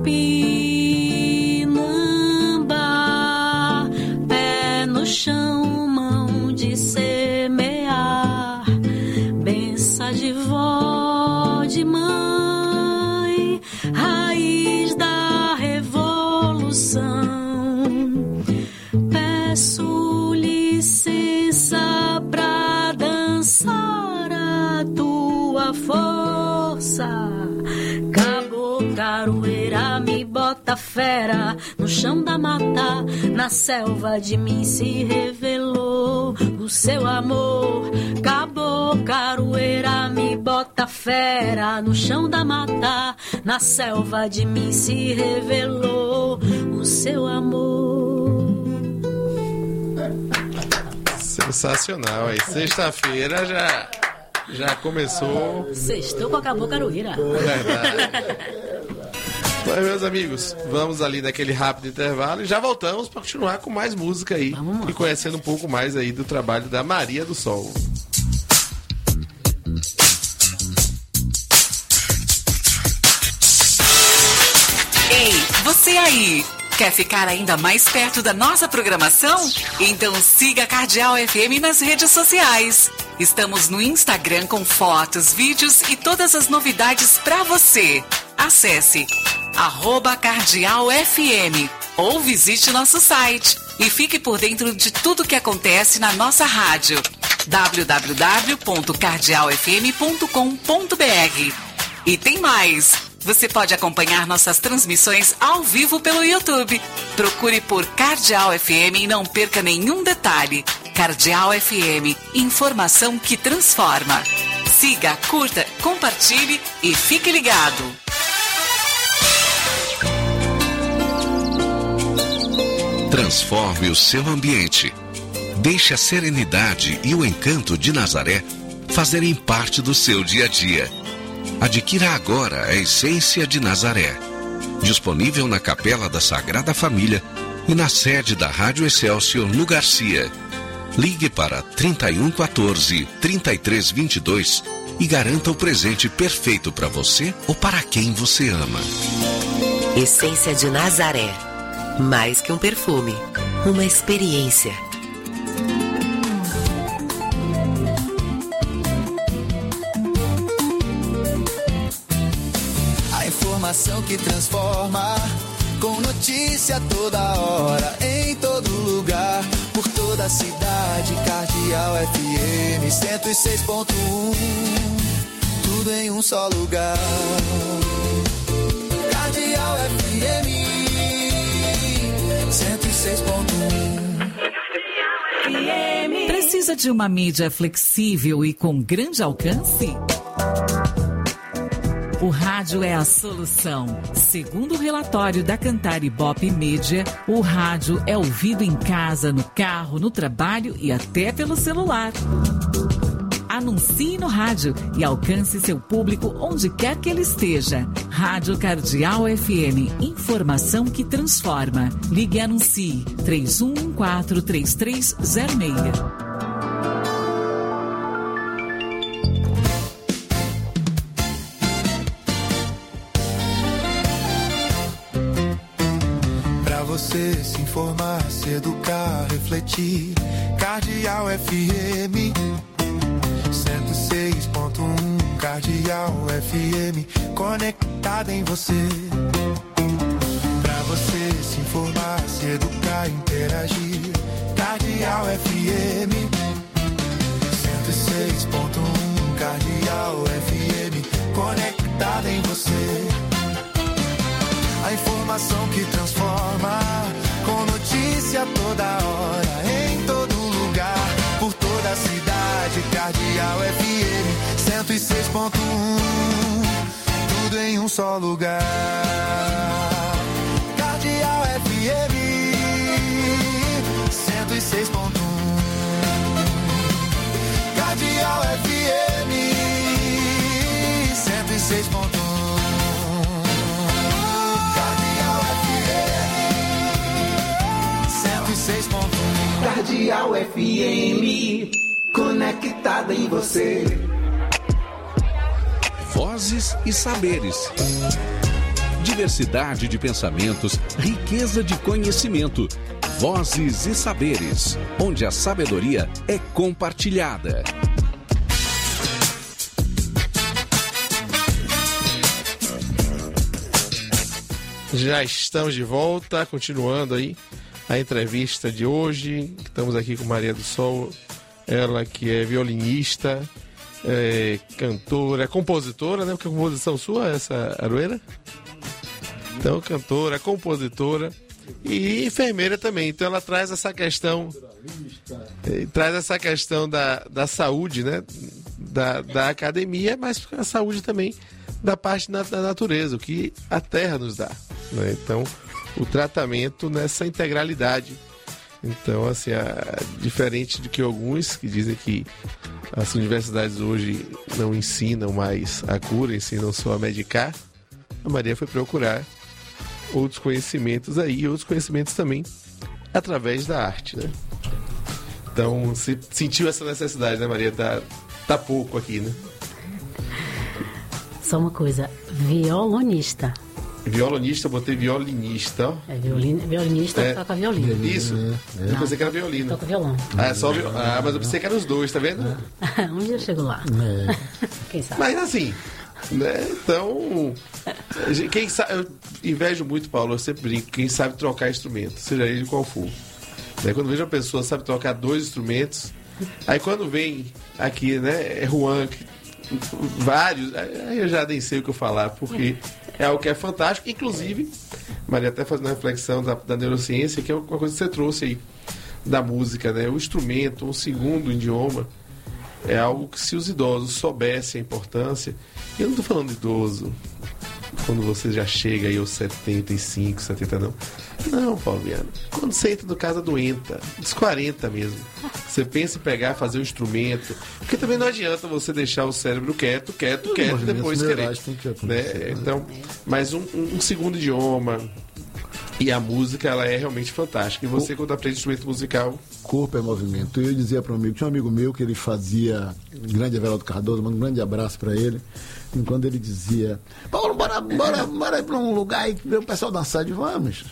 S2: Tupinamba, pé no chão, de semear, benção de vó, de mãe, raiz da revolução. Peço licença pra dançar a tua força. Cabo caroeira me bota fera no chão da mata, na selva de mim se revelou o seu amor. Cabo caroeira me bota fera no chão da mata, na selva de mim se revelou o seu amor.
S25: Sensacional, aí sexta-feira já já começou.
S2: Sextou com a Cabo caroeira.
S25: Verdade. Mas, meus amigos, vamos ali naquele rápido intervalo e já voltamos para continuar com mais música aí e conhecendo um pouco mais aí do trabalho da Maria do Sol.
S22: Ei, você aí! Quer ficar ainda mais perto da nossa programação? Então siga a Cardeal F M nas redes sociais. Estamos no Instagram com fotos, vídeos e todas as novidades para você. Acesse arroba Cardeal F M ou visite nosso site e fique por dentro de tudo que acontece na nossa rádio. w w w ponto cardeal f m ponto com ponto b r. E tem mais! Você pode acompanhar nossas transmissões ao vivo pelo YouTube. Procure por Cardeal F M e não perca nenhum detalhe. Cardeal F M, informação que transforma. Siga, curta, compartilhe e fique ligado.
S23: Transforme o seu ambiente. Deixe a serenidade e o encanto de Nazaré fazerem parte do seu dia a dia. Adquira agora a Essência de Nazaré. Disponível na Capela da Sagrada Família e na sede da Rádio Excelsior no Garcia. Ligue para trinta e um quatorze, trinta e três vinte e dois e garanta o presente perfeito para você ou para quem você ama.
S24: Essência de Nazaré. Mais que um perfume, uma experiência.
S21: A informação que transforma, com notícia toda hora, em todo lugar, por toda a cidade. Cardeal F M cento e seis ponto um, tudo em um só lugar. Cardeal F M cento e seis ponto um.
S22: Precisa de uma mídia flexível e com grande alcance? O rádio é a solução. Segundo o relatório da Cantar Ibope Mídia, o rádio é ouvido em casa, no carro, no trabalho e até pelo celular. Anuncie no rádio e alcance seu público onde quer que ele esteja. Rádio Cardeal F M. Informação que transforma. Ligue e anuncie três um um quatro, três três zero seis.
S21: Você se informar, se educar, refletir. Cardeal F M cento e seis ponto um. Cardeal F M conectada em você. Pra você se informar, se educar, interagir. Cardeal F M cento e seis ponto um. Cardeal F M conectada em você. A informação que transforma, com notícia toda hora, em todo lugar, por toda a cidade. Cardeal F M cento e seis ponto um, tudo em um só lugar. Cardeal F M cento e seis ponto um. Cardeal F M cento e seis ponto um. Cardeal F M, conectada em você.
S23: Vozes e saberes. Diversidade de pensamentos, riqueza de conhecimento. Vozes e saberes, onde a sabedoria é compartilhada.
S25: Já estamos de volta, continuando aí a entrevista de hoje. Estamos aqui com Maria do Sol, ela que é violinista, é cantora, compositora, né? Porque a composição sua é essa Aroeira? Então, cantora, compositora e enfermeira também. Então ela traz essa questão, traz essa questão da, da saúde, né? Da, da academia, mas a saúde também da parte da, da natureza, o que a terra nos dá, né? Então, o tratamento nessa integralidade. Então, assim, a, diferente do que alguns que dizem que as universidades hoje não ensinam mais a cura, ensinam só a medicar, a Maria foi procurar outros conhecimentos aí, e outros conhecimentos também através da arte, né? Então, você sentiu essa necessidade, né, Maria? Tá, tá pouco aqui, né?
S2: Só uma coisa, violonista.
S25: Violonista, eu botei violinista, ó.
S2: É violin, violinista,
S25: é.
S2: Toca violino.
S25: Isso? É. Eu pensei que era violino.
S2: Toca violão.
S25: Ah, é só viol... ah, mas eu pensei que eram os dois, tá vendo?
S2: É. Um dia eu chego lá. É. Quem sabe?
S25: Mas assim, né? Então, quem sabe, eu invejo muito, Paulo, eu sempre brinco, quem sabe trocar instrumento, seja ele qual for. Né? Quando vejo uma pessoa que sabe trocar dois instrumentos, aí quando vem aqui, né, é Juan, vários, aí eu já nem sei o que eu falar, porque é algo que é fantástico. Inclusive, Maria até fazendo uma reflexão da, da neurociência, que é uma coisa que você trouxe aí da música, né? O instrumento, um segundo idioma, é algo que, se os idosos soubessem a importância, e eu não estou falando de idoso quando você já chega aí aos setenta e cinco, setenta, não. Não, Paulo Viana. Quando você entra no casa doenta, dos quarenta mesmo, você pensa em pegar, fazer um instrumento, porque também não adianta você deixar o cérebro quieto, quieto,
S26: Os
S25: quieto, e depois querer.
S26: Tem que
S25: né? Então, mas um, um, um segundo idioma, e a música, ela é realmente fantástica. E você, quando aprende instrumento musical...
S26: Corpo é movimento. Eu dizia para um amigo, tinha um amigo meu que ele fazia, grande Everaldo Cardoso, um grande abraço para ele, e quando ele dizia, Paulo, bora, bora, bora ir para um lugar e ver o pessoal dançar, de vamos.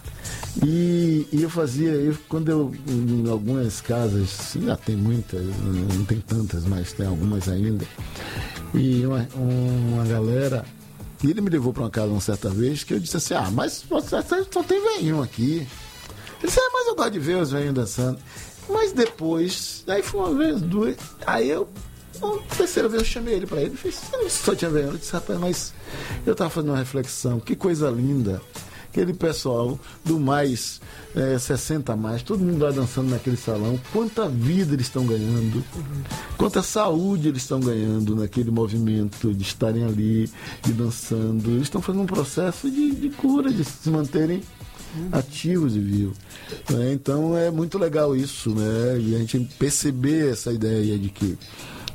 S26: E, e eu fazia, eu, quando eu, em algumas casas, já tem muitas, não tem tantas, mas tem algumas ainda, e uma, uma galera... E ele me levou para uma casa uma certa vez, que eu disse assim, ah, mas você só tem velhinho aqui. Ele disse, ah, mas eu gosto de ver os velhinhos dançando. Mas depois, aí foi uma vez, duas, aí eu, uma terceira vez eu chamei ele para ele, ele disse, eu só tinha velhinho. Eu disse, rapaz, mas eu estava fazendo uma reflexão, que coisa linda. Aquele pessoal do mais é, sessenta a mais, todo mundo lá dançando naquele salão, quanta vida eles estão ganhando, quanta saúde eles estão ganhando naquele movimento de estarem ali, de dançando. Eles estão fazendo um processo de, de cura, de se manterem ativos e vivos. Né? Então é muito legal isso, né? E a gente perceber essa ideia de que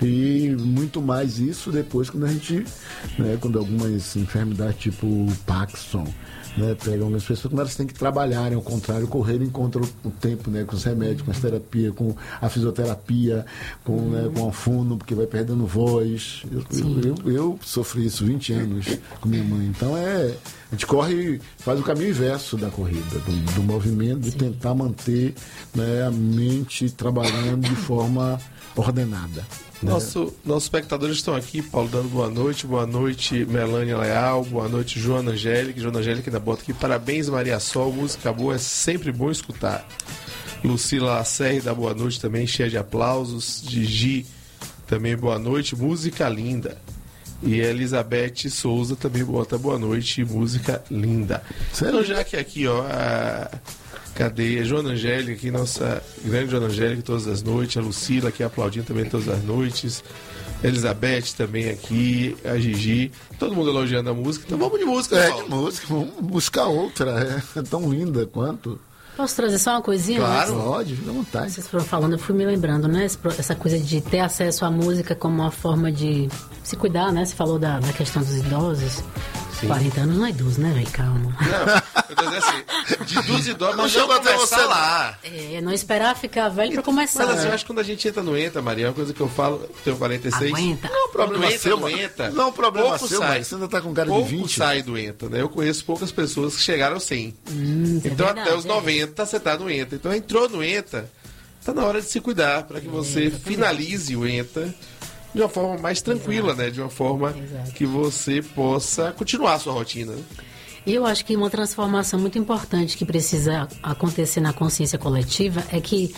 S26: E muito mais isso depois quando a gente, né, quando algumas enfermidades tipo Parkinson, né, pegam algumas pessoas, quando elas têm que trabalhar, ao contrário, correrem contra o tempo, né, com os remédios, com as terapias, com a fisioterapia, com, uhum. né, com a fono, porque vai perdendo voz. Eu, eu, eu, eu sofri isso vinte anos com minha mãe. Então é, a gente corre, faz o caminho inverso da corrida, do, do movimento, de tentar manter, né, a mente trabalhando de forma ordenada.
S25: Nosso, nossos espectadores estão aqui, Paulo, dando boa noite. Boa noite, Melânia Leal. Boa noite, Joana Angélica. Joana Angélica ainda bota aqui. Parabéns, Maria Sol. Música boa, é sempre bom escutar. Lucila Lacerre dá boa noite também, cheia de aplausos. Gigi também boa noite. Música linda. E a Elizabeth Souza também bota boa noite. Música linda. Sério? Então, já que aqui, ó, a... cadê? A Joana Angélica aqui, nossa grande Joana Angélica, todas as noites. A Lucila aqui aplaudindo também todas as noites. A Elizabeth também aqui. A Gigi. Todo mundo elogiando a música. Então vamos de música,
S26: É,
S25: Paulo.
S26: de música. Vamos buscar outra. É tão linda quanto...
S2: Posso trazer só uma coisinha?
S26: Claro, pode, fica à vontade.
S2: Vocês foram falando, eu fui me lembrando, né? Essa coisa de ter acesso à música como uma forma de se cuidar, né? Você falou da, da questão dos idosos. Sim. quarenta anos não é idoso, né, velho? Calma.
S25: Não, eu tô dizendo assim, de idoso idosos, mas não
S26: até
S25: começar
S26: você
S25: lá.
S2: É, não esperar ficar velho pra começar.
S25: Mas assim, eu acho que quando a gente entra no ENTA, Maria, é uma coisa que eu falo, tenho quarenta e seis.
S2: Aguenta.
S26: Não é um problema
S25: entra
S26: seu,
S25: no ENTA,
S26: não é um problema
S25: pouco
S26: seu,
S25: sai.
S26: mas você ainda tá com cara
S25: pouco
S26: de vinte.
S25: sai do ENTA, né? Eu conheço poucas pessoas que chegaram aos cem.
S2: Hum,
S25: então
S2: é verdade,
S25: até os
S2: é.
S25: noventa você tá no ENTA. Então entrou no ENTA, tá na hora de se cuidar, para que você é, finalize o ENTA de uma forma mais tranquila, Exato. né? De uma forma
S2: Exato.
S25: que você possa continuar a sua rotina, né?
S2: E eu acho que uma transformação muito importante que precisa acontecer na consciência coletiva é que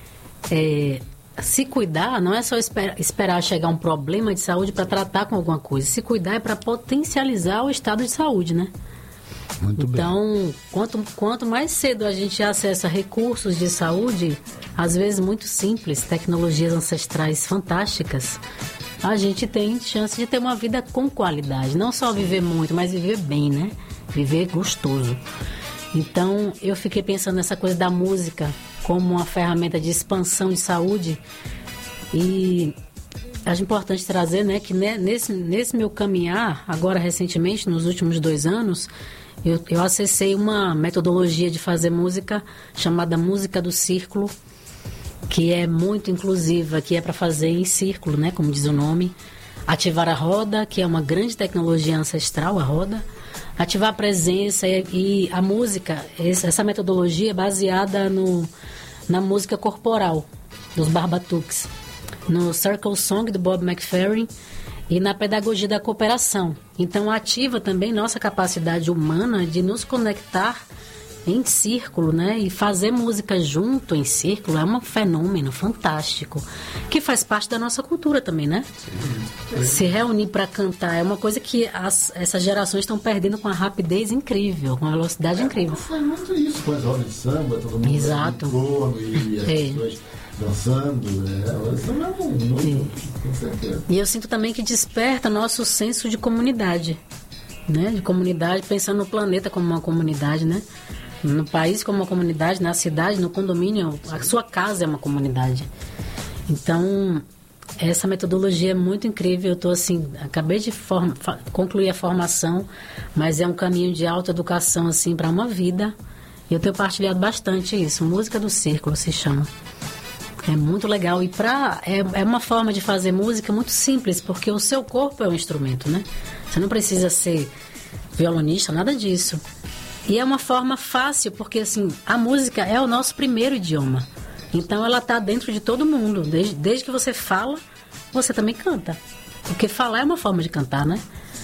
S2: é, se cuidar não é só esper, esperar chegar um problema de saúde para tratar com alguma coisa. Se cuidar é para potencializar o estado de saúde, né?
S26: Muito
S2: então,
S26: bem.
S2: Quanto, quanto mais cedo a gente acessa recursos de saúde, às vezes muito simples, tecnologias ancestrais fantásticas, a gente tem chance de ter uma vida com qualidade. Não só viver muito, mas viver bem, né? Viver gostoso. Então, eu fiquei pensando nessa coisa da música como uma ferramenta de expansão de saúde. E acho importante trazer, né, que nesse, nesse meu caminhar, agora recentemente, nos últimos dois anos, eu, eu acessei uma metodologia de fazer música chamada Música do Círculo, que é muito inclusiva, que é para fazer em círculo, né, como diz o nome. Ativar a roda, que é uma grande tecnologia ancestral, a roda. Ativar a presença e, e a música, essa metodologia é baseada no, na música corporal dos Barbatuques, no Circle Song do Bob McFerrin e na pedagogia da cooperação. Então ativa também nossa capacidade humana de nos conectar em círculo, né? E fazer música junto em círculo é um fenômeno fantástico, que faz parte da nossa cultura também, né? Sim. Se reunir para cantar é uma coisa que as, essas gerações estão perdendo com uma rapidez incrível, com uma velocidade
S26: é,
S2: incrível.
S26: Foi muito isso, com as rodas de samba, todo mundo
S2: Exato.
S26: em torno e as
S2: é.
S26: pessoas dançando, é, não, não, com certeza.
S2: E eu sinto também que desperta nosso senso de comunidade, né? De comunidade, pensando no planeta como uma comunidade, né? No país como uma comunidade, na cidade, no condomínio, a sua casa é uma comunidade. Então, essa metodologia é muito incrível. Eu tô assim, acabei de form- concluir a formação, mas é um caminho de autoeducação assim para uma vida. E eu tenho partilhado bastante isso. Música do Círculo se chama. É muito legal e pra, é, é uma forma de fazer música muito simples, porque o seu corpo é um instrumento, né? Você não precisa ser violonista, nada disso. E é uma forma fácil, porque assim, a música é o nosso primeiro idioma. Então ela está dentro de todo mundo. Desde, desde que você fala, você também canta. Porque falar é uma forma de cantar, né?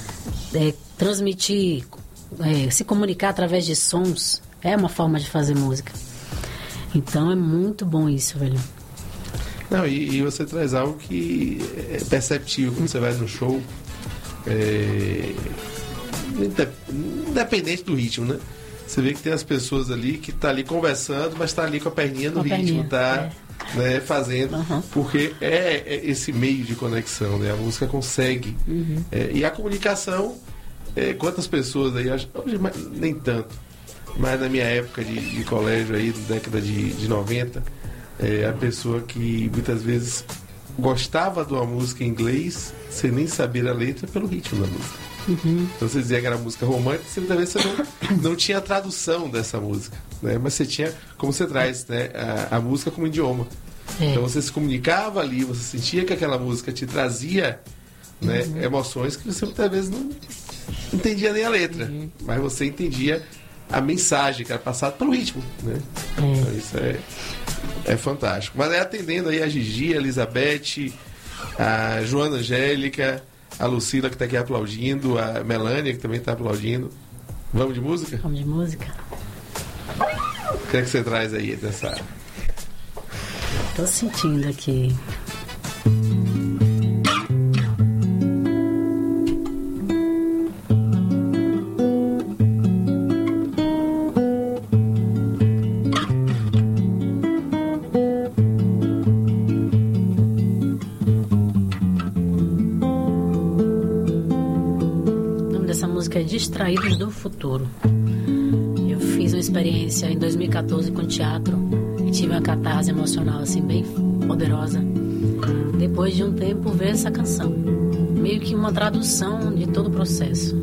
S2: É, transmitir, é, se comunicar através de sons é uma forma de fazer música. Então é muito bom isso, velho.
S25: Não, e, e você traz algo que é perceptível quando você vai no show. É, independente do ritmo, né? Você vê que tem as pessoas ali que tá ali conversando, mas tá ali com a perninha no
S2: com
S25: ritmo,
S2: perninha,
S25: tá
S2: é.
S25: né, fazendo,
S2: uhum.
S25: porque é, é esse meio de conexão, né? A música consegue.
S2: Uhum.
S25: É, e a comunicação, é, quantas pessoas aí, hoje nem tanto, mas na minha época de, de colégio aí, na década de, de noventa, é, a pessoa que muitas vezes gostava de uma música em inglês sem nem saber a letra pelo ritmo da música.
S2: Uhum.
S25: Então você dizia que era música romântica, você, talvez você não, não tinha a tradução dessa música, né? Mas você tinha, como você traz, né, a, a música como idioma. É. Então você se comunicava ali, você sentia que aquela música te trazia, né, uhum. emoções que você muitas vezes não entendia nem a letra, uhum. mas você entendia a mensagem que era passada pelo ritmo, né? É. Então isso é, é fantástico. Mas é atendendo aí a Gigi, a Elizabeth, a Joana Angélica, a Lucila que está aqui aplaudindo, a Melânia que também está aplaudindo. Vamos de música?
S2: Vamos de música.
S25: O que é que você traz aí dessa...
S2: Tô sentindo aqui. Distraídos do Futuro. Eu fiz uma experiência em dois mil e catorze com teatro e tive uma catarse emocional assim bem poderosa. Depois de um tempo ver essa canção, meio que uma tradução de todo o processo,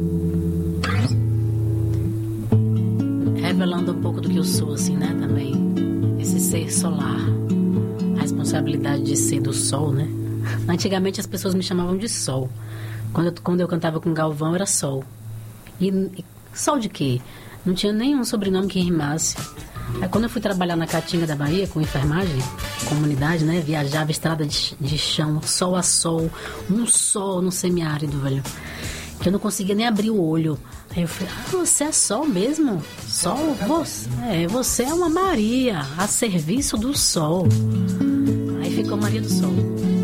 S2: revelando um pouco do que eu sou assim, né, também esse ser solar, a responsabilidade de ser do sol, né. Antigamente as pessoas me chamavam de Sol. Quando eu, quando eu cantava com Galvão era Sol. E, e sol de quê? Não tinha nenhum sobrenome que rimasse. Aí, quando eu fui trabalhar na Caatinga da Bahia, com enfermagem, comunidade, né? Viajava estrada de, de chão, sol a sol, um sol no semiárido, velho. Que eu não conseguia nem abrir o olho. Aí eu falei, ah, você é sol mesmo? Sol? Você é, você é uma Maria, a serviço do sol. Aí ficou Maria do Sol.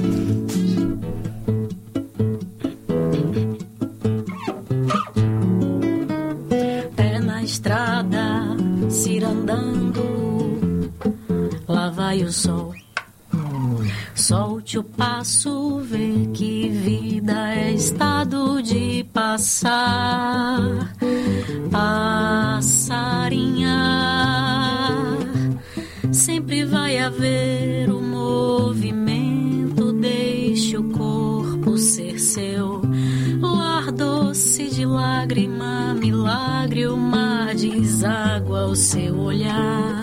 S2: Estrada, cirandando, lá vai o sol. Solte o passo, vê que vida é estado de passar. Passarinha, sempre vai haver um movimento, deixe o corpo ser seu. Lar doce de lágrima, milagre, o mar deságua o seu olhar.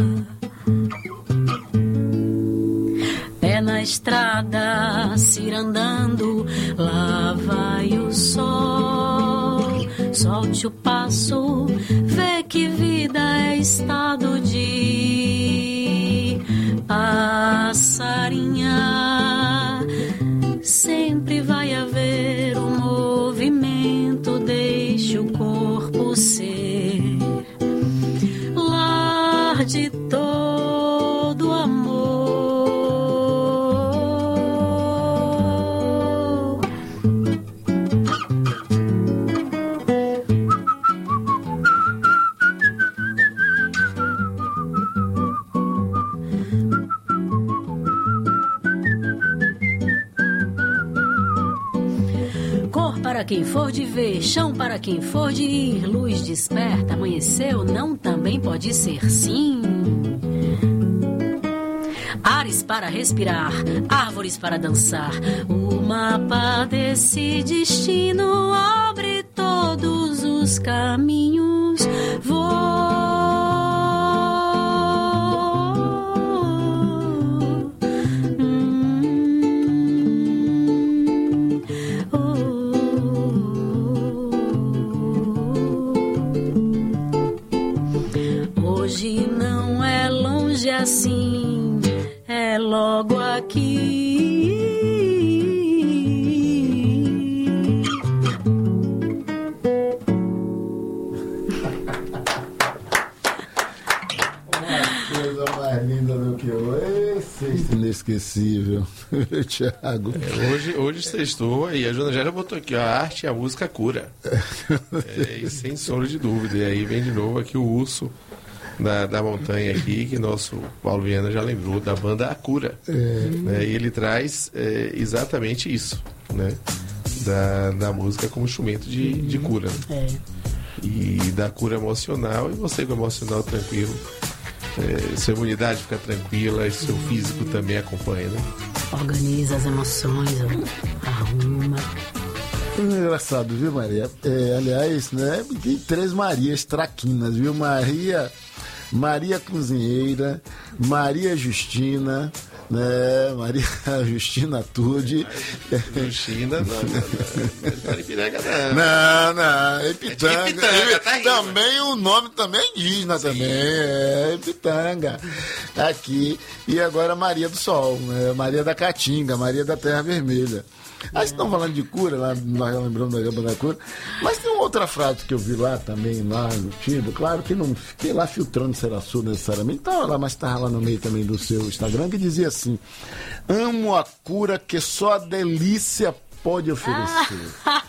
S2: Pé na estrada, cirandando, lá vai o sol. Solte o passo, vê que vida é estado de passarinha. Sempre vai haver um movimento, deixe o corpo ser lar de todo amor. Para quem for de ver, chão para quem for de ir, luz desperta, amanheceu, não também pode ser sim. Ares para respirar, árvores para dançar, o mapa desse destino abre todos os caminhos. Vou assim, é logo aqui.
S26: Uma coisa mais linda do que eu. Esse inesquecível, Thiago.
S25: É, hoje, hoje sextou aí, a Joana já botou aqui, ó, a arte e a música cura. É, e sem sombra de dúvida. E aí vem de novo aqui o urso Da, da montanha aqui, que nosso Paulo Viana já lembrou, da banda A Cura. É. Né? E ele traz é, exatamente isso, né? Da, da música como instrumento de, de cura. Né? É. E da cura emocional, e você com o emocional tranquilo, é, sua imunidade fica tranquila e seu físico também acompanha, né?
S2: organiza as emoções, arruma.
S26: É engraçado, viu, Maria? É, aliás, né? Tem três Marias traquinas, viu? Maria, Maria Cozinheira, Maria Justina, né? Maria Justina Tude.
S25: Justina, não, não, Ipiranga não.
S26: Não, não, Ipitanga.
S25: É Ipitanga, tá rindo.
S26: Também o nome também é indígena. Sim. Também, é Ipitanga. Aqui. E agora Maria do Sol, né? Maria da Caatinga, Maria da Terra Vermelha. Aí estão falando de cura, lá, nós lembramos da Gamba da Cura. Mas tem uma outra frase que eu vi lá também, lá no Tindo. Claro que não fiquei lá filtrando se era sua necessariamente, estava lá, mas estava lá no meio também do seu Instagram, que dizia assim: amo a cura que só a delícia pode oferecer.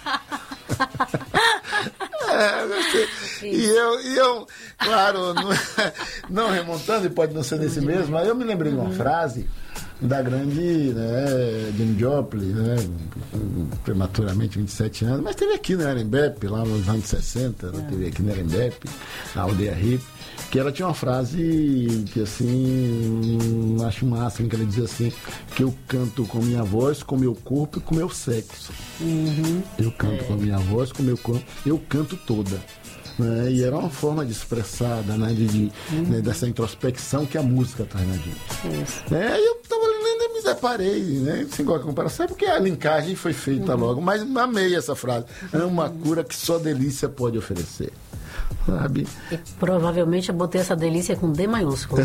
S26: É, e, eu, e eu, claro, não, não remontando, e pode não ser nesse mesmo, mas eu me lembrei de uma frase da grande, né, Jane Joplin, né, prematuramente vinte e sete anos, mas teve aqui na Arembepe, lá nos anos sessenta, né, teve aqui na Arembepe, na aldeia hippie, que ela tinha uma frase que, assim, acho máxima, que ela dizia assim, que eu canto com minha voz, com meu corpo e com meu sexo.
S2: Uhum.
S26: Eu canto
S2: é.
S26: com minha voz, com meu corpo, eu canto toda. Né? E era uma forma de expressada, né? de, de, uhum. né? dessa introspecção que a música traz na gente. Isso. É, e eu estava lendo e me deparei, né? Sem qualquer comparação, porque a linkagem foi feita uhum. logo, mas amei essa frase. É uma cura que só delícia pode oferecer. Sabe?
S2: E provavelmente eu botei essa delícia com D maiúsculo.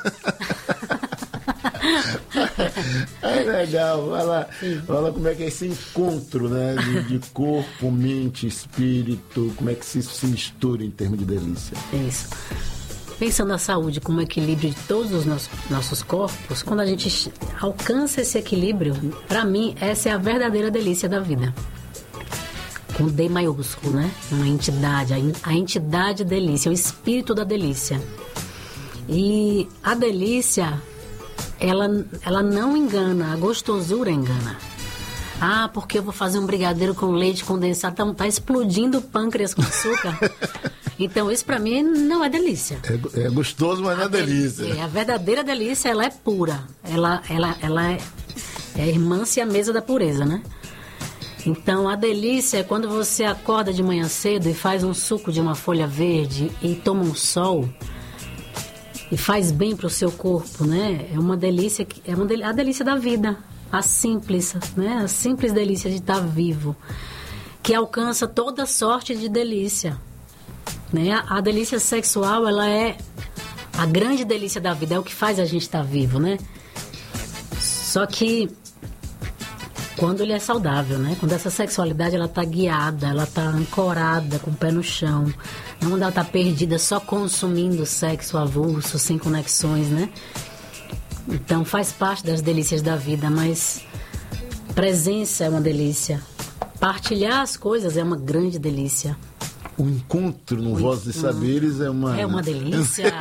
S26: É legal, fala, fala como é que é esse encontro, né, de, de corpo, mente, espírito, como é que isso se mistura em termos de delícia.
S2: Isso. Pensando na saúde como equilíbrio de todos os nossos, nossos corpos, quando a gente alcança esse equilíbrio, para mim, essa é a verdadeira delícia da vida. Com D maiúsculo, né? Uma entidade, a entidade delícia, o espírito da delícia. E a delícia, ela, ela não engana, a gostosura engana. Ah, porque eu vou fazer um brigadeiro com leite condensado, tá, tá explodindo o pâncreas com açúcar. Então, isso pra mim não é delícia.
S26: É, é gostoso, mas não é delícia.
S2: É, a verdadeira delícia, ela é pura. Ela, ela, ela é, é irmã siamesa da pureza, né? Então, a delícia é quando você acorda de manhã cedo e faz um suco de uma folha verde e toma um sol e faz bem para o seu corpo, né? É uma delícia, é uma del- a delícia da vida, a simples, né? A simples delícia de estar vivo, que alcança toda sorte de delícia, né? A, a delícia sexual, ela é a grande delícia da vida, é o que faz a gente estar vivo, né? Só que quando ele é saudável, né? Quando essa sexualidade, ela tá guiada, ela tá ancorada, com o pé no chão. Não quando ela tá perdida, só consumindo sexo avulso, sem conexões, né? Então, faz parte das delícias da vida, mas presença é uma delícia. Partilhar as coisas é uma grande delícia.
S26: O encontro no Voz de Saberes é uma...
S2: É uma delícia.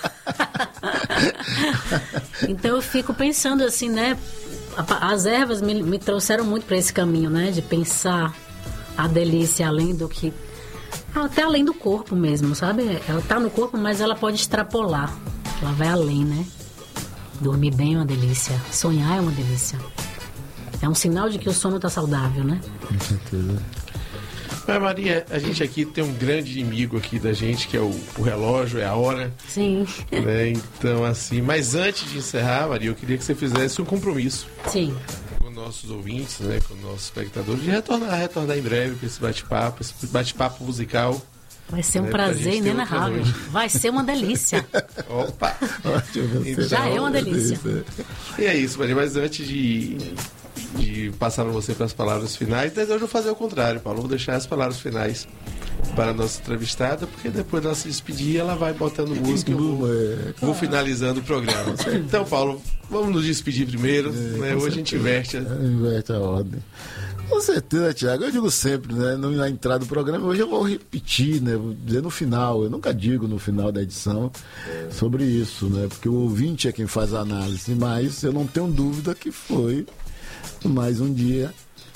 S2: Então, eu fico pensando assim, né? As ervas me, me trouxeram muito para esse caminho, né? De pensar a delícia além do que... Até além do corpo mesmo, sabe? Ela tá no corpo, mas ela pode extrapolar. Ela vai além, né? Dormir bem é uma delícia. Sonhar é uma delícia. É um sinal de que o sono tá saudável, né?
S26: Com certeza.
S25: Mas, Maria, a gente aqui tem um grande inimigo aqui da gente, que é o, o relógio, é a hora.
S2: Sim.
S25: Né? Então, assim, mas antes de encerrar, Maria, eu queria que você fizesse um compromisso.
S2: Sim.
S25: Com nossos ouvintes, né? Com nossos espectadores, de retornar, retornar em breve para esse bate-papo, esse bate-papo musical.
S2: Vai ser um né? prazer inenarrável. Vai ser uma delícia.
S25: Opa!
S2: Então, já é uma delícia.
S25: E é isso, Maria, mas antes de... de passar para você para as palavras finais, mas eu vou fazer o contrário, Paulo. Vou deixar as palavras finais para a nossa entrevistada, porque depois da nossa despedir ela vai botando música e eu vou, vou finalizando o programa. Então, Paulo, vamos nos despedir primeiro. É, né? Hoje a gente inverte.
S26: Inverte a ordem. Com certeza, Tiago. Eu digo sempre, né? Na entrada do programa, hoje eu vou repetir, né? Vou dizer no final. Eu nunca digo no final da edição sobre isso, né? Porque o ouvinte é quem faz a análise, mas eu não tenho dúvida que foi mais um dia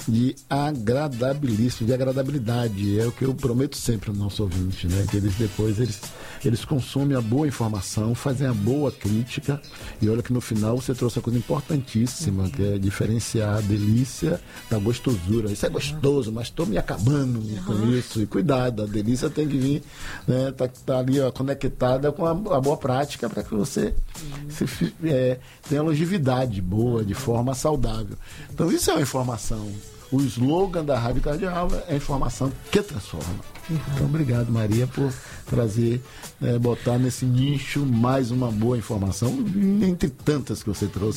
S26: de agradabilíssimo, de agradabilidade. É o que eu prometo sempre no nosso ouvinte, né? Que eles depois eles, eles consomem a boa informação, fazem a boa crítica, e olha que no final você trouxe uma coisa importantíssima, uhum. que é diferenciar a delícia da gostosura. Isso é gostoso, mas estou me acabando uhum. com isso. E cuidado, a delícia tem que vir, né? Tá, tá ali ó, conectada com a, a boa prática para que você uhum. se, é, tenha longevidade boa, de forma saudável. Então isso é uma informação. O slogan da Rádio Cardial é informação que transforma. Uhum. Então, obrigado, Maria, por trazer, é, botar nesse nicho mais uma boa informação, entre tantas que você trouxe